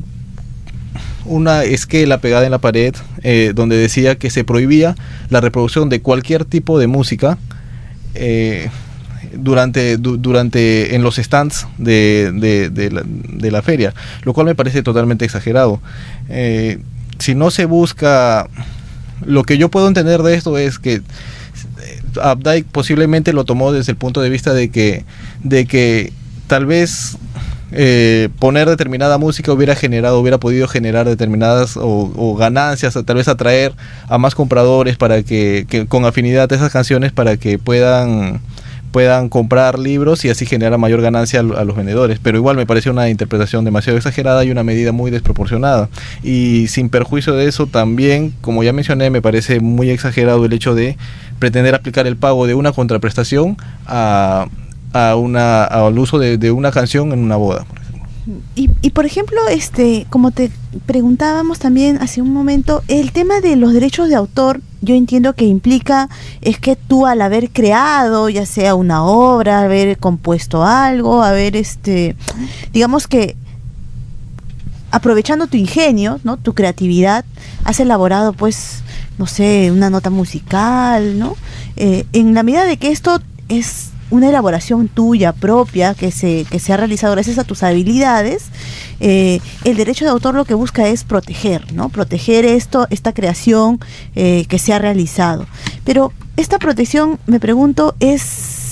una esquela pegada en la pared eh, donde decía que se prohibía la reproducción de cualquier tipo de música eh, durante, du, durante en los stands de, de, de, la, de la feria, lo cual me parece totalmente exagerado. Eh, si no se busca, lo que yo puedo entender de esto es que APDAIC posiblemente lo tomó desde el punto de vista de que de que tal vez eh, poner determinada música hubiera generado, hubiera podido generar determinadas o, o ganancias, tal vez atraer a más compradores para que, que con afinidad a esas canciones, para que puedan puedan comprar libros y así generar mayor ganancia a, a los vendedores. Pero igual me parece una interpretación demasiado exagerada y una medida muy desproporcionada. Y sin perjuicio de eso, también, como ya mencioné, me parece muy exagerado el hecho de pretender aplicar el pago de una contraprestación a, a una, al uso de, de una canción en una boda, por ejemplo. Y, y por ejemplo, este, como te preguntábamos también hace un momento, el tema de los derechos de autor, yo entiendo que implica es que tú, al haber creado, ya sea una obra, haber compuesto algo, haber este, digamos que aprovechando tu ingenio, ¿no? Tu creatividad, has elaborado, pues, no sé, una nota musical, ¿no? Eh, en la medida de que esto es una elaboración tuya propia que se que se ha realizado gracias a tus habilidades, eh, el derecho de autor lo que busca es proteger, ¿no? Proteger esto, esta creación eh, que se ha realizado. Pero esta protección, me pregunto, es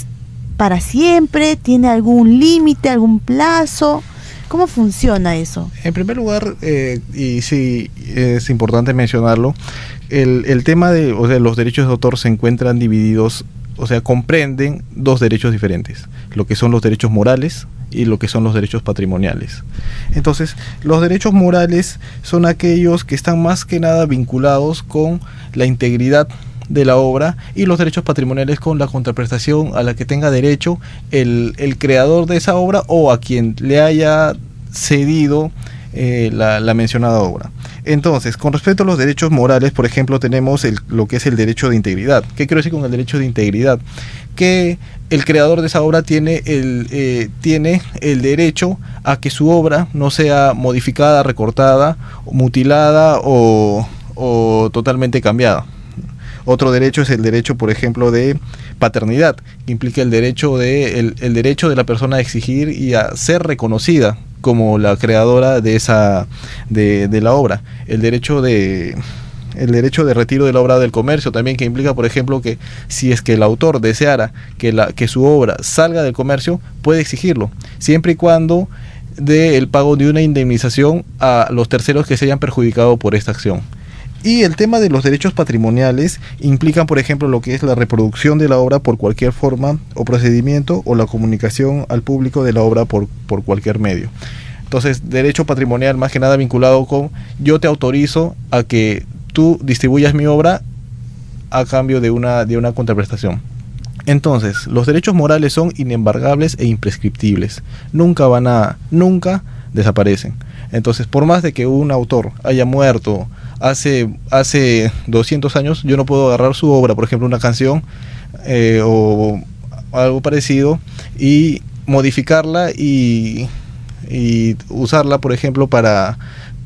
para siempre? ¿Tiene algún límite, algún plazo? ¿Cómo funciona eso? En primer lugar, eh, y sí, es importante mencionarlo, el, el tema de, o sea, los derechos de autor se encuentran divididos, o sea, comprenden dos derechos diferentes, lo que son los derechos morales y lo que son los derechos patrimoniales. Entonces, los derechos morales son aquellos que están más que nada vinculados con la integridad de la obra, y los derechos patrimoniales con la contraprestación a la que tenga derecho el, el creador de esa obra o a quien le haya cedido eh, la, la mencionada obra. Entonces, con respecto a los derechos morales, por ejemplo, tenemos el, lo que es el derecho de integridad. ¿Qué quiero decir con el derecho de integridad? Que el creador de esa obra tiene el, eh, tiene el derecho a que su obra no sea modificada, recortada, mutilada o, o totalmente cambiada. Otro derecho es el derecho, por ejemplo, de paternidad, que implica el derecho de el, el derecho de la persona a exigir y a ser reconocida como la creadora de esa de, de la obra. El derecho de el derecho de retiro de la obra del comercio también, que implica, por ejemplo, que si es que el autor deseara que la que su obra salga del comercio, puede exigirlo, siempre y cuando dé el pago de una indemnización a los terceros que se hayan perjudicado por esta acción. Y el tema de los derechos patrimoniales implican, por ejemplo, lo que es la reproducción de la obra por cualquier forma o procedimiento, o la comunicación al público de la obra por, por cualquier medio. Entonces, derecho patrimonial más que nada vinculado con: yo te autorizo a que tú distribuyas mi obra a cambio de una, de una contraprestación. Entonces, los derechos morales son inembargables e imprescriptibles. Nunca van a, nunca desaparecen. Entonces, por más de que un autor haya muerto hace hace doscientos años, yo no puedo agarrar su obra, por ejemplo, una canción eh, o algo parecido, y modificarla y, y usarla, por ejemplo, para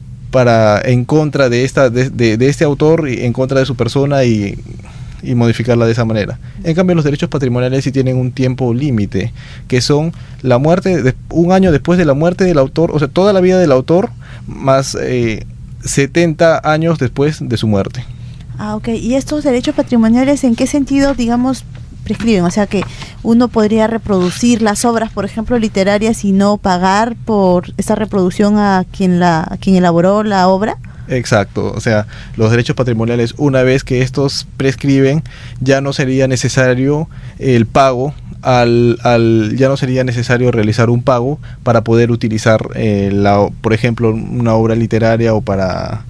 para en contra de esta de, de, de este autor, y en contra de su persona, y y modificarla de esa manera. En cambio, los derechos patrimoniales sí tienen un tiempo límite, que son la muerte, de, un año después de la muerte del autor, o sea, toda la vida del autor, más eh, setenta años después de su muerte. Ah, ok. ¿Y estos derechos patrimoniales en qué sentido, digamos, prescriben? O sea, que uno podría reproducir las obras, por ejemplo, literarias, y no pagar por esa reproducción a quien la a quien elaboró la obra. Exacto, o sea, los derechos patrimoniales, una vez que estos prescriben, ya no sería necesario el pago, al, al ya no sería necesario realizar un pago para poder utilizar, eh, la, por ejemplo, una obra literaria o para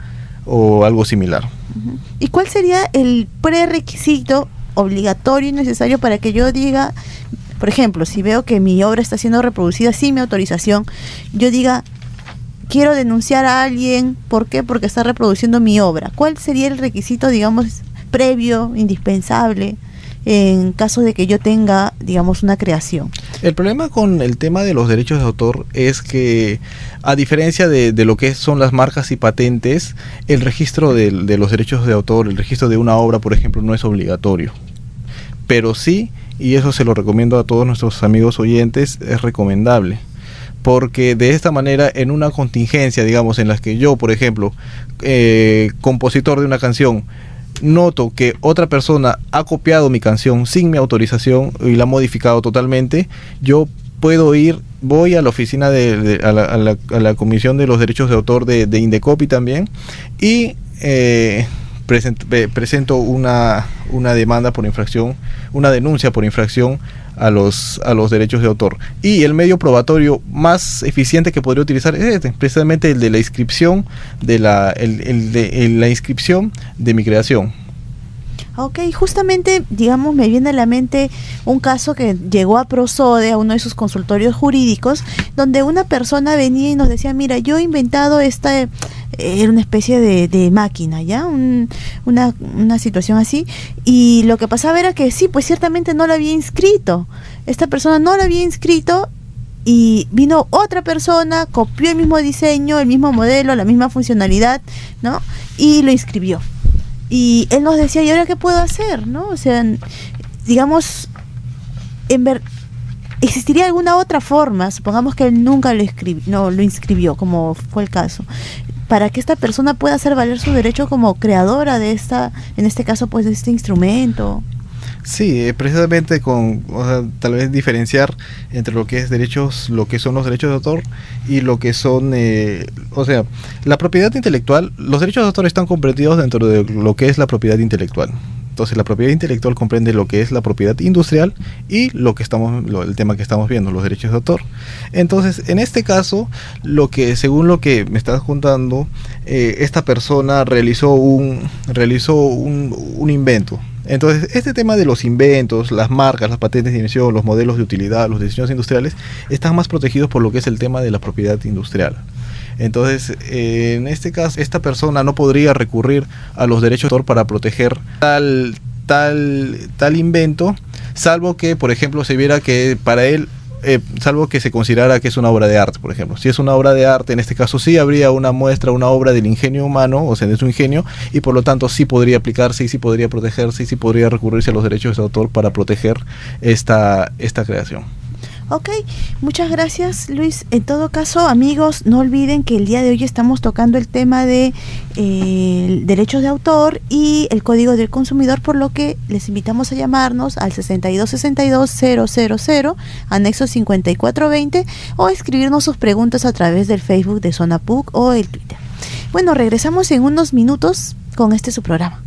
o algo similar. Uh-huh. ¿Y cuál sería el prerequisito obligatorio y necesario para que yo diga, por ejemplo, si veo que mi obra está siendo reproducida sin mi autorización, yo diga: quiero denunciar a alguien? ¿Por qué? Porque está reproduciendo mi obra. ¿Cuál sería el requisito, digamos, previo, indispensable, en caso de que yo tenga, digamos, una creación? El problema con el tema de los derechos de autor es que, a diferencia de, de lo que son las marcas y patentes, el registro de, de los derechos de autor, el registro de una obra, por ejemplo, no es obligatorio. Pero sí, y eso se lo recomiendo a todos nuestros amigos oyentes, es recomendable. Porque de esta manera, en una contingencia, digamos, en las que yo, por ejemplo, eh, compositor de una canción, noto que otra persona ha copiado mi canción sin mi autorización y la ha modificado totalmente, yo puedo ir, voy a la oficina de, de a, la, a, la, a la Comisión de los Derechos de Autor de, de Indecopi también, y eh, present, eh, presento una, una demanda por infracción, una denuncia por infracción a los a los derechos de autor. Y el medio probatorio más eficiente que podría utilizar es este, precisamente el de la inscripción de la el, el de el, la inscripción de mi creación. Ok, justamente, digamos, me viene a la mente un caso que llegó a Prosode, a uno de sus consultorios jurídicos, donde una persona venía y nos decía: mira, yo he inventado esta, eh, era una especie de, de máquina, ¿ya? Un, una, una situación así, y lo que pasaba era que sí, pues ciertamente no la había inscrito, esta persona no la había inscrito, y vino otra persona, copió el mismo diseño, el mismo modelo, la misma funcionalidad, ¿no? Y lo inscribió. Y él nos decía: ¿y ahora qué puedo hacer? ¿No? O sea, digamos, en ver, ¿existiría alguna otra forma? Supongamos que él nunca lo, escribi- no, lo inscribió, como fue el caso, para que esta persona pueda hacer valer su derecho como creadora de esta, en este caso, pues, de este instrumento. Sí, eh, precisamente con, o sea, tal vez diferenciar entre lo que es derechos, lo que son los derechos de autor y lo que son, eh, o sea, la propiedad intelectual. Los derechos de autor están comprendidos dentro de lo que es la propiedad intelectual. Entonces, la propiedad intelectual comprende lo que es la propiedad industrial y lo que estamos, lo, el tema que estamos viendo, los derechos de autor. Entonces, en este caso, lo que, según lo que me estás contando, eh, esta persona realizó un, realizó un, un invento. Entonces, este tema de los inventos, las marcas, las patentes de invención, los modelos de utilidad, los diseños industriales, están más protegidos por lo que es el tema de la propiedad industrial. Entonces, eh, en este caso, esta persona no podría recurrir a los derechos de autor para proteger tal, tal, tal invento, salvo que, por ejemplo, se viera que para él, eh, salvo que se considerara que es una obra de arte, por ejemplo. Si es una obra de arte, en este caso sí habría una muestra, una obra del ingenio humano, o sea, de su ingenio, y por lo tanto sí podría aplicarse, y sí podría protegerse, y sí podría recurrirse a los derechos de autor para proteger esta, esta creación. Ok, muchas gracias, Luis. En todo caso, amigos, no olviden que el día de hoy estamos tocando el tema de eh, derechos de autor y el Código del Consumidor, por lo que les invitamos a llamarnos al sesenta y dos sesenta y dos cero cero cero, anexo cincuenta y cuatro veinte, o escribirnos sus preguntas a través del Facebook de Zona P U C o el Twitter. Bueno, regresamos en unos minutos con este su programa.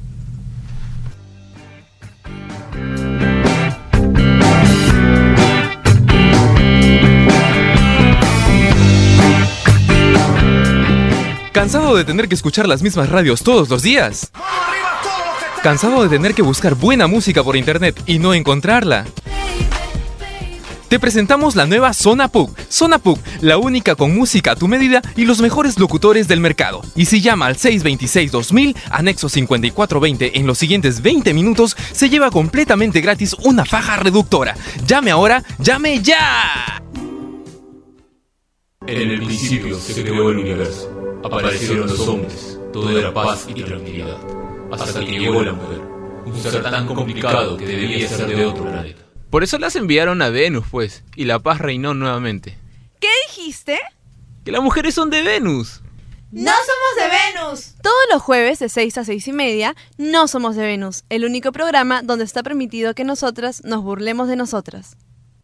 ¿Cansado de tener que escuchar las mismas radios todos los días? ¿Cansado de tener que buscar buena música por internet y no encontrarla? Te presentamos la nueva Zona P U C. Zona P U C, la única con música a tu medida y los mejores locutores del mercado. Y si llama al seis dos seis dos mil, anexo cincuenta y cuatro veinte en los siguientes veinte minutos, se lleva completamente gratis una faja reductora. Llame ahora, llame ya. En el principio se creó el universo. Aparecieron los hombres, todo era paz y tranquilidad, hasta que llegó la mujer, un ser tan complicado que debía ser de otro planeta. Por eso las enviaron a Venus, pues, y la paz reinó nuevamente. ¿Qué dijiste? ¡Que las mujeres son de Venus! ¡No somos de Venus! Todos los jueves de seis a seis y media, No Somos de Venus, el único programa donde está permitido que nosotras nos burlemos de nosotras.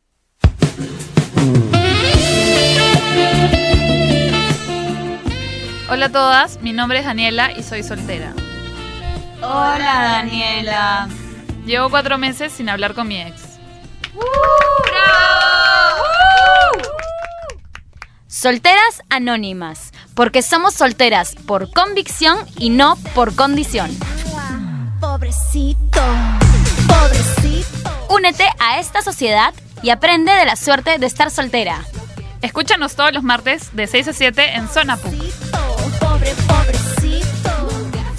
Hola a todas, mi nombre es Daniela y soy soltera. Hola, Daniela. Llevo cuatro meses sin hablar con mi ex. ¡Uh! Solteras anónimas, porque somos solteras por convicción y no por condición. Pobrecito, pobrecito. Únete a esta sociedad y aprende de la suerte de estar soltera. Escúchanos todos los martes de seis a siete en Zona P U C. Pobre, pobrecito.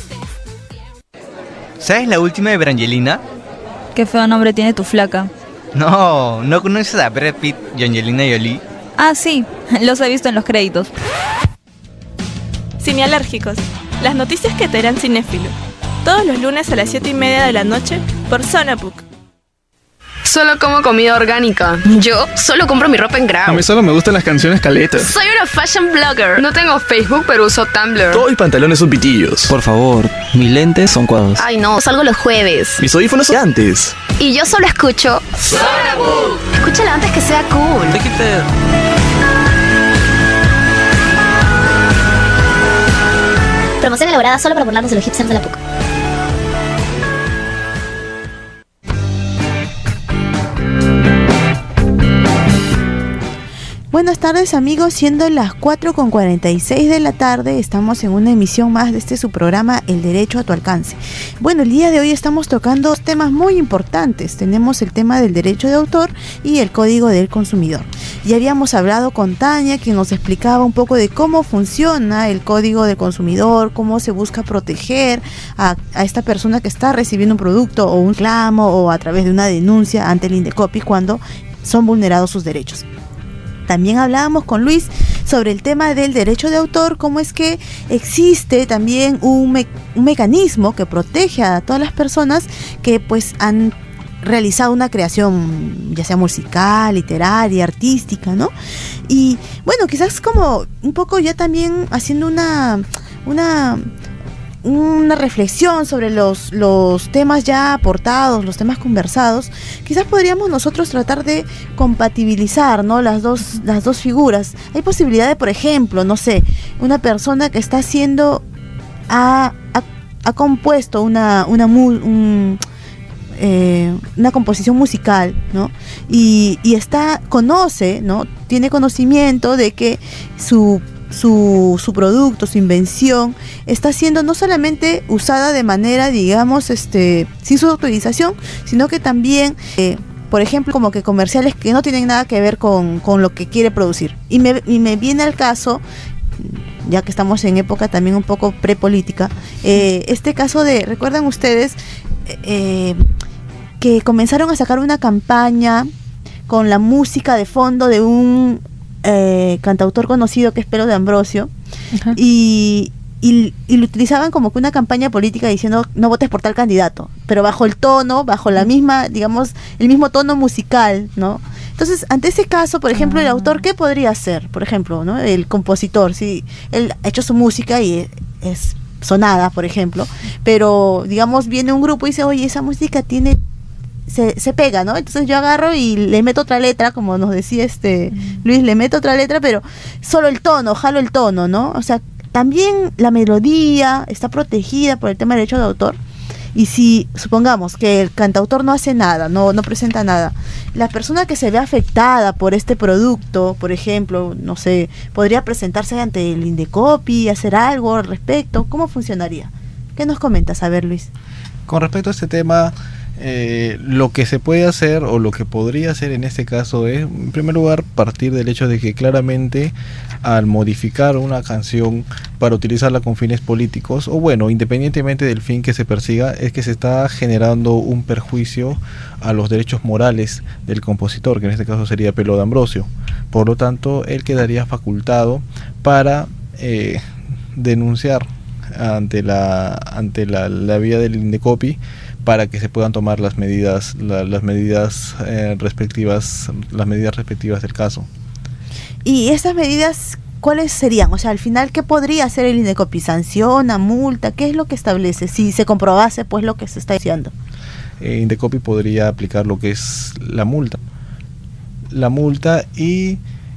¿Sabes la última de Brangelina? Qué feo nombre tiene tu flaca. No, ¿no conoces a Brad Pitt y Angelina Jolie? Ah, sí, los he visto en los créditos. Cinealérgicos, las noticias que te harán cinéfilo. Todos los lunes a las siete y media de la noche por Zona P U C. Solo como comida orgánica. Yo solo compro mi ropa en Grau. A mí solo me gustan las canciones caletas. Soy una fashion blogger. No tengo Facebook, pero uso Tumblr. Todos mis pantalones son pitillos. Por favor, mis lentes son cuadrados. Ay no, salgo los jueves. Mis audífonos son gigantes. Y yo solo escucho Zona P U C. Escúchala antes que sea cool. Promoción elaborada solo para burlarnos de los hipsters de la P U C. Buenas tardes, amigos, siendo las cuatro con cuarenta y seis de la tarde, estamos en una emisión más de este su programa El Derecho a tu Alcance. Bueno, el día de hoy estamos tocando temas muy importantes. Tenemos el tema del derecho de autor y el Código del Consumidor. Ya habíamos hablado con Tania, quien nos explicaba un poco de cómo funciona el Código del Consumidor, cómo se busca proteger a, a esta persona que está recibiendo un producto o un reclamo o a través de una denuncia ante el Indecopi cuando son vulnerados sus derechos. También hablábamos con Luis sobre el tema del derecho de autor, cómo es que existe también un, me- un mecanismo que protege a todas las personas que pues han realizado una creación, ya sea musical, literaria, artística, ¿no? Y bueno, quizás como un poco ya también haciendo una, una una reflexión sobre los, los temas ya aportados, los temas conversados, quizás podríamos nosotros tratar de compatibilizar, ¿no?, las dos, las dos figuras. Hay posibilidad de, por ejemplo, no sé, una persona que está haciendo, ha, ha, ha compuesto una, una, un, eh, una composición musical, ¿no?, y, y está, conoce, ¿no?, tiene conocimiento de que su Su, su producto, su invención está siendo no solamente usada de manera, digamos, este, sin su autorización, sino que también, eh, por ejemplo, como que comerciales que no tienen nada que ver con, con lo que quiere producir. Y me, y me viene al caso, ya que estamos en época también un poco prepolítica, eh, este caso de, ¿recuerdan ustedes eh, que comenzaron a sacar una campaña con la música de fondo de un Eh, cantautor conocido que es Pelo de Ambrosio? Ajá. y, y, y lo utilizaban como que una campaña política diciendo no votes por tal candidato, pero bajo el tono, bajo la misma, digamos, el mismo tono musical, ¿no? Entonces, ante ese caso, por ejemplo, ah. el autor, ¿qué podría hacer? Por ejemplo, ¿no?, el compositor, sí, él ha hecho su música y es sonada, por ejemplo, pero digamos viene un grupo y dice, oye, esa música tiene Se, se pega, ¿no? Entonces yo agarro y le meto otra letra, como nos decía este mm. Luis, le meto otra letra, pero solo el tono, jalo el tono, ¿no? O sea, también la melodía está protegida por el tema del derecho de autor. Y si supongamos que el cantautor no hace nada, no, no presenta nada, la persona que se ve afectada por este producto, por ejemplo, no sé, podría presentarse ante el Indecopi, hacer algo al respecto. ¿Cómo funcionaría? ¿Qué nos comentas? A ver, Luis. Con respecto a este tema, Eh, lo que se puede hacer o lo que podría hacer en este caso es, en primer lugar, partir del hecho de que claramente al modificar una canción para utilizarla con fines políticos, o bueno, independientemente del fin que se persiga, es que se está generando un perjuicio a los derechos morales del compositor, que en este caso sería Pelo de Ambrosio. Por lo tanto, él quedaría facultado para eh, denunciar ante la ante la, la vía del Indecopi, para que se puedan tomar las medidas la, las medidas eh, respectivas las medidas respectivas del caso. ¿Y esas medidas cuáles serían? O sea, al final, ¿qué podría hacer el Indecopi? ¿Sanciona, multa? ¿Qué es lo que establece? Si se comprobase pues lo que se está diciendo. Eh, Indecopi podría aplicar lo que es la multa. La multa y,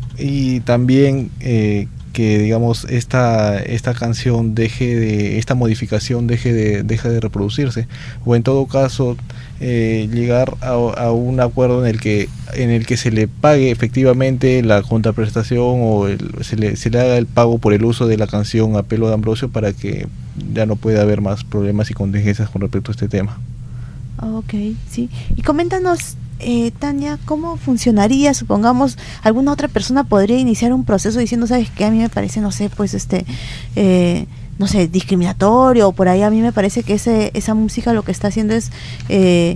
y también eh, que digamos esta esta canción deje de esta modificación deje de deje de reproducirse, o en todo caso eh, llegar a, a un acuerdo en el que en el que se le pague efectivamente la contraprestación, o el, se le se le haga el pago por el uso de la canción a Pelo de Ambrosio, para que ya no pueda haber más problemas y contingencias con respecto a este tema. Ok, sí. Y coméntanos, Eh, Tania, ¿cómo funcionaría? Supongamos, alguna otra persona podría iniciar un proceso diciendo, ¿sabes qué? A mí me parece, no sé, pues este, eh, no sé, discriminatorio, o por ahí a mí me parece que ese, esa música lo que está haciendo es, eh,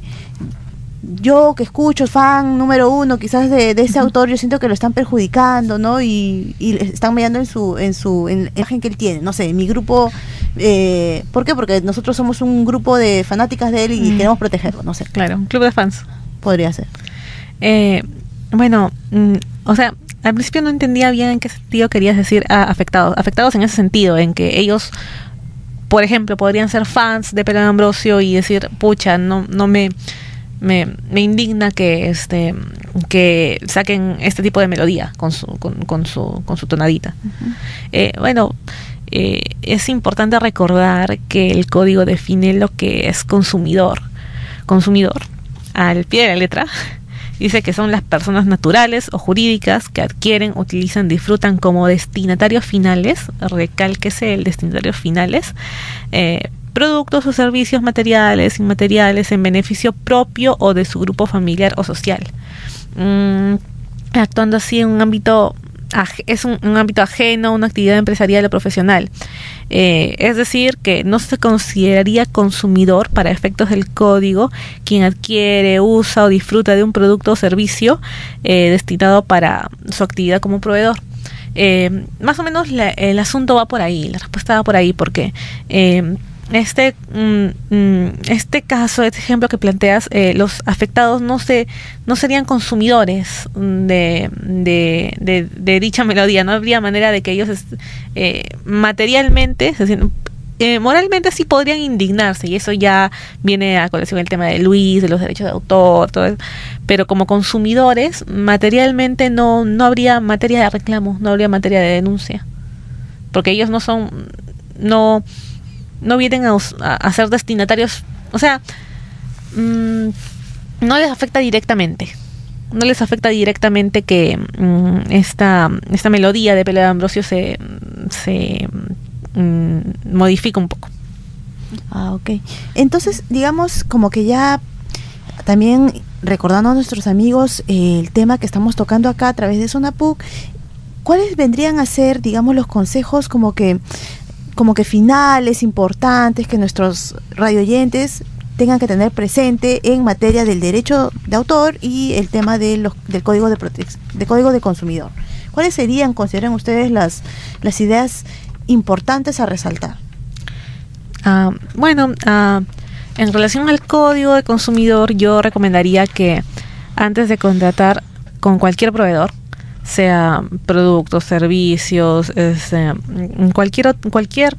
yo que escucho, fan número uno quizás de, de ese uh-huh. autor, yo siento que lo están perjudicando, ¿no? Y, y están mediando en su, en su, en la imagen que él tiene, no sé, mi grupo, eh, ¿por qué? Porque nosotros somos un grupo de fanáticas de él y uh-huh. queremos protegerlo, no sé. Claro, un club de fans. Podría ser. Eh, bueno, mm, o sea, al principio no entendía bien en qué sentido querías decir ah, afectados. Afectados en ese sentido, en que ellos, por ejemplo, podrían ser fans de Pelo de Ambrosio y decir, pucha, no, no me, me, me indigna que este, que saquen este tipo de melodía con su, con, con su, con su tonadita. Uh-huh. Eh, bueno, eh, es importante recordar que el código define lo que es consumidor. Consumidor. Al pie de la letra, dice que son las personas naturales o jurídicas que adquieren, utilizan, disfrutan como destinatarios finales, recálquese el destinatarios finales, eh, productos o servicios materiales, inmateriales, en beneficio propio o de su grupo familiar o social, mm, actuando así en un ámbito es un, un ámbito ajeno a una actividad empresarial o profesional. Eh, es decir, que no se consideraría consumidor para efectos del código quien adquiere, usa o disfruta de un producto o servicio eh, destinado para su actividad como proveedor. Eh, más o menos la, el asunto va por ahí, la respuesta va por ahí, porque eh, este mm, este caso, este ejemplo que planteas, eh, los afectados no se no serían consumidores de, de, de, de dicha melodía. No habría manera de que ellos eh, materialmente se sientan, eh, moralmente sí podrían indignarse, y eso ya viene a colación el tema de Luis, de los derechos de autor, todo eso. Pero como consumidores, materialmente no, no habría materia de reclamo, no habría materia de denuncia, porque ellos no son, no, no vienen a, us- a, a ser destinatarios, o sea, mmm, no les afecta directamente. No les afecta directamente que mmm, esta, esta melodía de Pelea de Ambrosio se, se mmm, modifica un poco. Ah, ok. Entonces, digamos, como que ya también recordando a nuestros amigos eh, el tema que estamos tocando acá a través de Zona P U C, ¿cuáles vendrían a ser, digamos, los consejos como que, como que finales, importantes, que nuestros radioyentes tengan que tener presente en materia del derecho de autor y el tema de los, del código de protec- de código de consumidor? ¿Cuáles serían, consideran ustedes, las, las ideas importantes a resaltar? Uh, bueno, uh, en relación al código de consumidor, yo recomendaría que antes de contratar con cualquier proveedor, sea productos, servicios, este, cualquier cualquier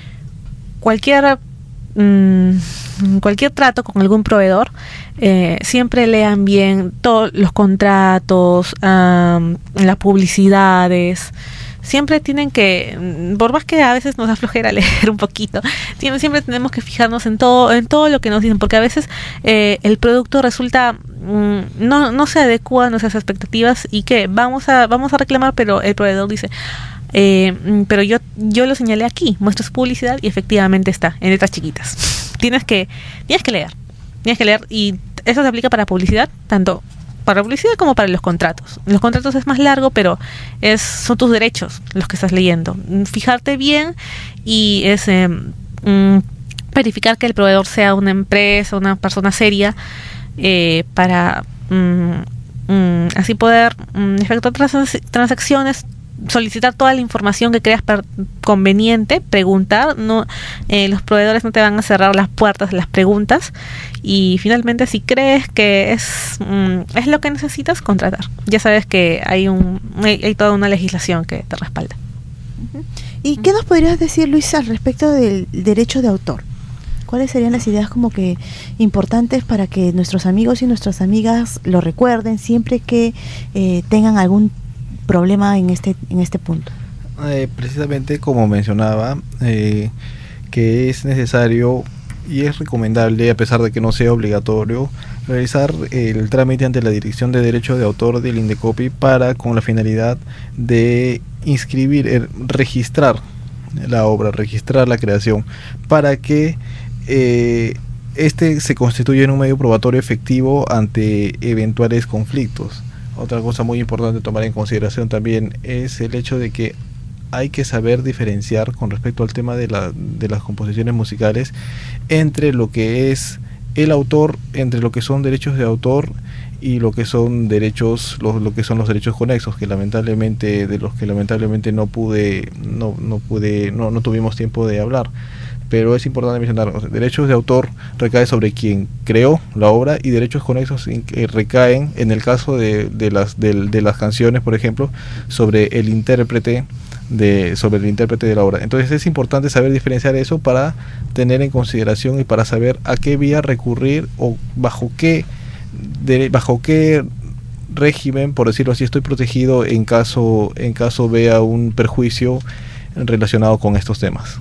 cualquier mmm, cualquier trato con algún proveedor, eh, siempre lean bien todos los contratos, um, las publicidades. Siempre tienen que, por más que a veces nos da flojera leer un poquito, siempre, siempre tenemos que fijarnos en todo, en todo lo que nos dicen, porque a veces eh, el producto resulta mmm, no, no se adecua a nuestras expectativas y que vamos a, vamos a reclamar, pero el proveedor dice, eh, pero yo, yo lo señalé aquí, muestra su publicidad y efectivamente está en letras chiquitas. Tienes que, tienes que leer, tienes que leer, y eso se aplica para publicidad, tanto para publicidad como para los contratos. Los contratos es más largo, pero es son tus derechos los que estás leyendo. Fijarte bien y es eh, mm, verificar que el proveedor sea una empresa, una persona seria, eh, para mm, mm, así poder mm, efectuar trans- transacciones, solicitar toda la información que creas per- conveniente, preguntar, no eh, los proveedores no te van a cerrar las puertas de las preguntas, y finalmente si crees que es mm, es lo que necesitas, contratar. Ya sabes que hay un hay, hay toda una legislación que te respalda. ¿Y qué nos podrías decir, Luis, al respecto del derecho de autor? ¿Cuáles serían las ideas como que importantes para que nuestros amigos y nuestras amigas lo recuerden siempre que eh, tengan algún problema en este en este punto? Eh, precisamente como mencionaba, eh, que es necesario y es recomendable, a pesar de que no sea obligatorio, realizar el trámite ante la Dirección de Derecho de Autor del Indecopi para, con la finalidad de inscribir, eh, registrar la obra, registrar la creación, para que eh, este se constituya en un medio probatorio efectivo ante eventuales conflictos. Otra cosa muy importante tomar en consideración también es el hecho de que hay que saber diferenciar con respecto al tema de, la, de las composiciones musicales entre lo que es el autor, entre lo que son derechos de autor y lo que son derechos, lo, lo que son los derechos conexos, que lamentablemente de los que lamentablemente no pude, no, no pude, no, no tuvimos tiempo de hablar. Pero es importante mencionar, o sea, derechos de autor recae sobre quien creó la obra, y derechos conexos que recaen, en el caso de, de, las, de, de las canciones, por ejemplo, sobre el intérprete de sobre el intérprete de la obra. Entonces es importante saber diferenciar eso para tener en consideración y para saber a qué vía recurrir o bajo qué de, bajo qué régimen, por decirlo así, estoy protegido en caso en caso vea un perjuicio relacionado con estos temas.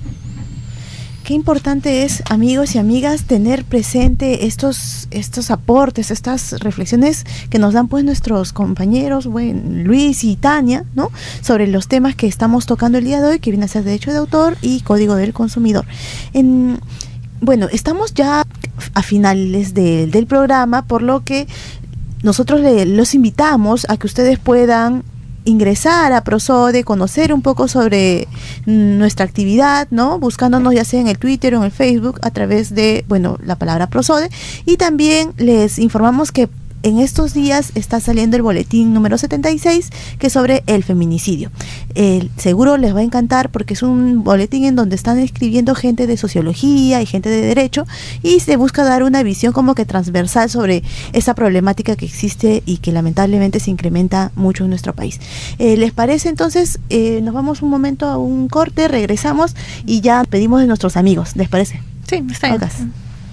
Qué importante es, amigos y amigas, tener presente estos estos aportes, estas reflexiones que nos dan pues nuestros compañeros, bueno, Luis y Tania, ¿no? Sobre los temas que estamos tocando el día de hoy, que viene a ser derecho de autor y código del consumidor. En, bueno, estamos ya a finales de, del programa, por lo que nosotros le, los invitamos a que ustedes puedan ingresar a Prosode, conocer un poco sobre nuestra actividad, ¿no? Buscándonos ya sea en el Twitter o en el Facebook a través de, bueno, la palabra Prosode, y también les informamos que en estos días está saliendo el boletín número setenta y seis, que es sobre el feminicidio. Eh, seguro les va a encantar porque es un boletín en donde están escribiendo gente de sociología y gente de derecho, y se busca dar una visión como que transversal sobre esa problemática que existe y que lamentablemente se incrementa mucho en nuestro país. Eh, ¿Les parece? Entonces eh, nos vamos un momento a un corte, regresamos y ya pedimos de nuestros amigos. ¿Les parece? Sí, está bien. Ocas.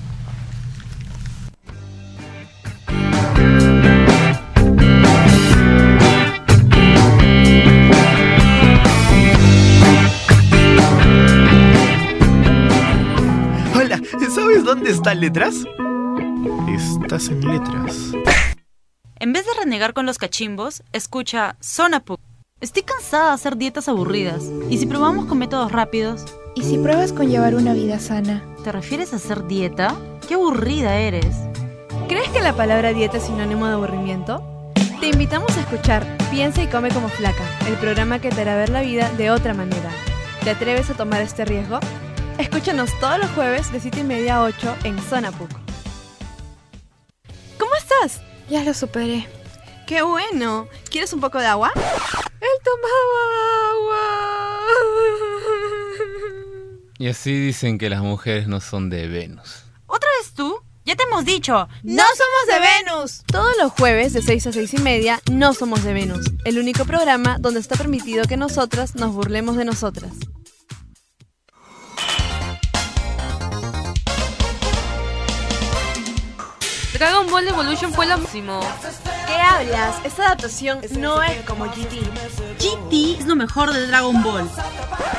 Hola, ¿sabes dónde están letras? Estás en letras. En vez de renegar con los cachimbos, escucha Zona Puc. Estoy cansada de hacer dietas aburridas. ¿Y si probamos con métodos rápidos? ¿Y si pruebas con llevar una vida sana? ¿Te refieres a hacer dieta? ¡Qué aburrida eres! ¿Crees que la palabra dieta es sinónimo de aburrimiento? Te invitamos a escuchar Piensa y come como flaca, el programa que te hará ver la vida de otra manera. ¿Te atreves a tomar este riesgo? Escúchanos todos los jueves de siete y media a ocho en Zona Puc. ¿Cómo estás? Ya lo superé. ¡Qué bueno! ¿Quieres un poco de agua? Él tomaba agua. Y así dicen que las mujeres no son de Venus. ¿Otra vez tú? Ya te hemos dicho. ¡No somos de Venus! Todos los jueves de seis a seis y media, No Somos de Venus. El único programa donde está permitido que nosotras nos burlemos de nosotras. Dragon Ball Evolution fue lo máximo. ¿Qué hablas? Esta adaptación no es como G T. G T es lo mejor de Dragon Ball.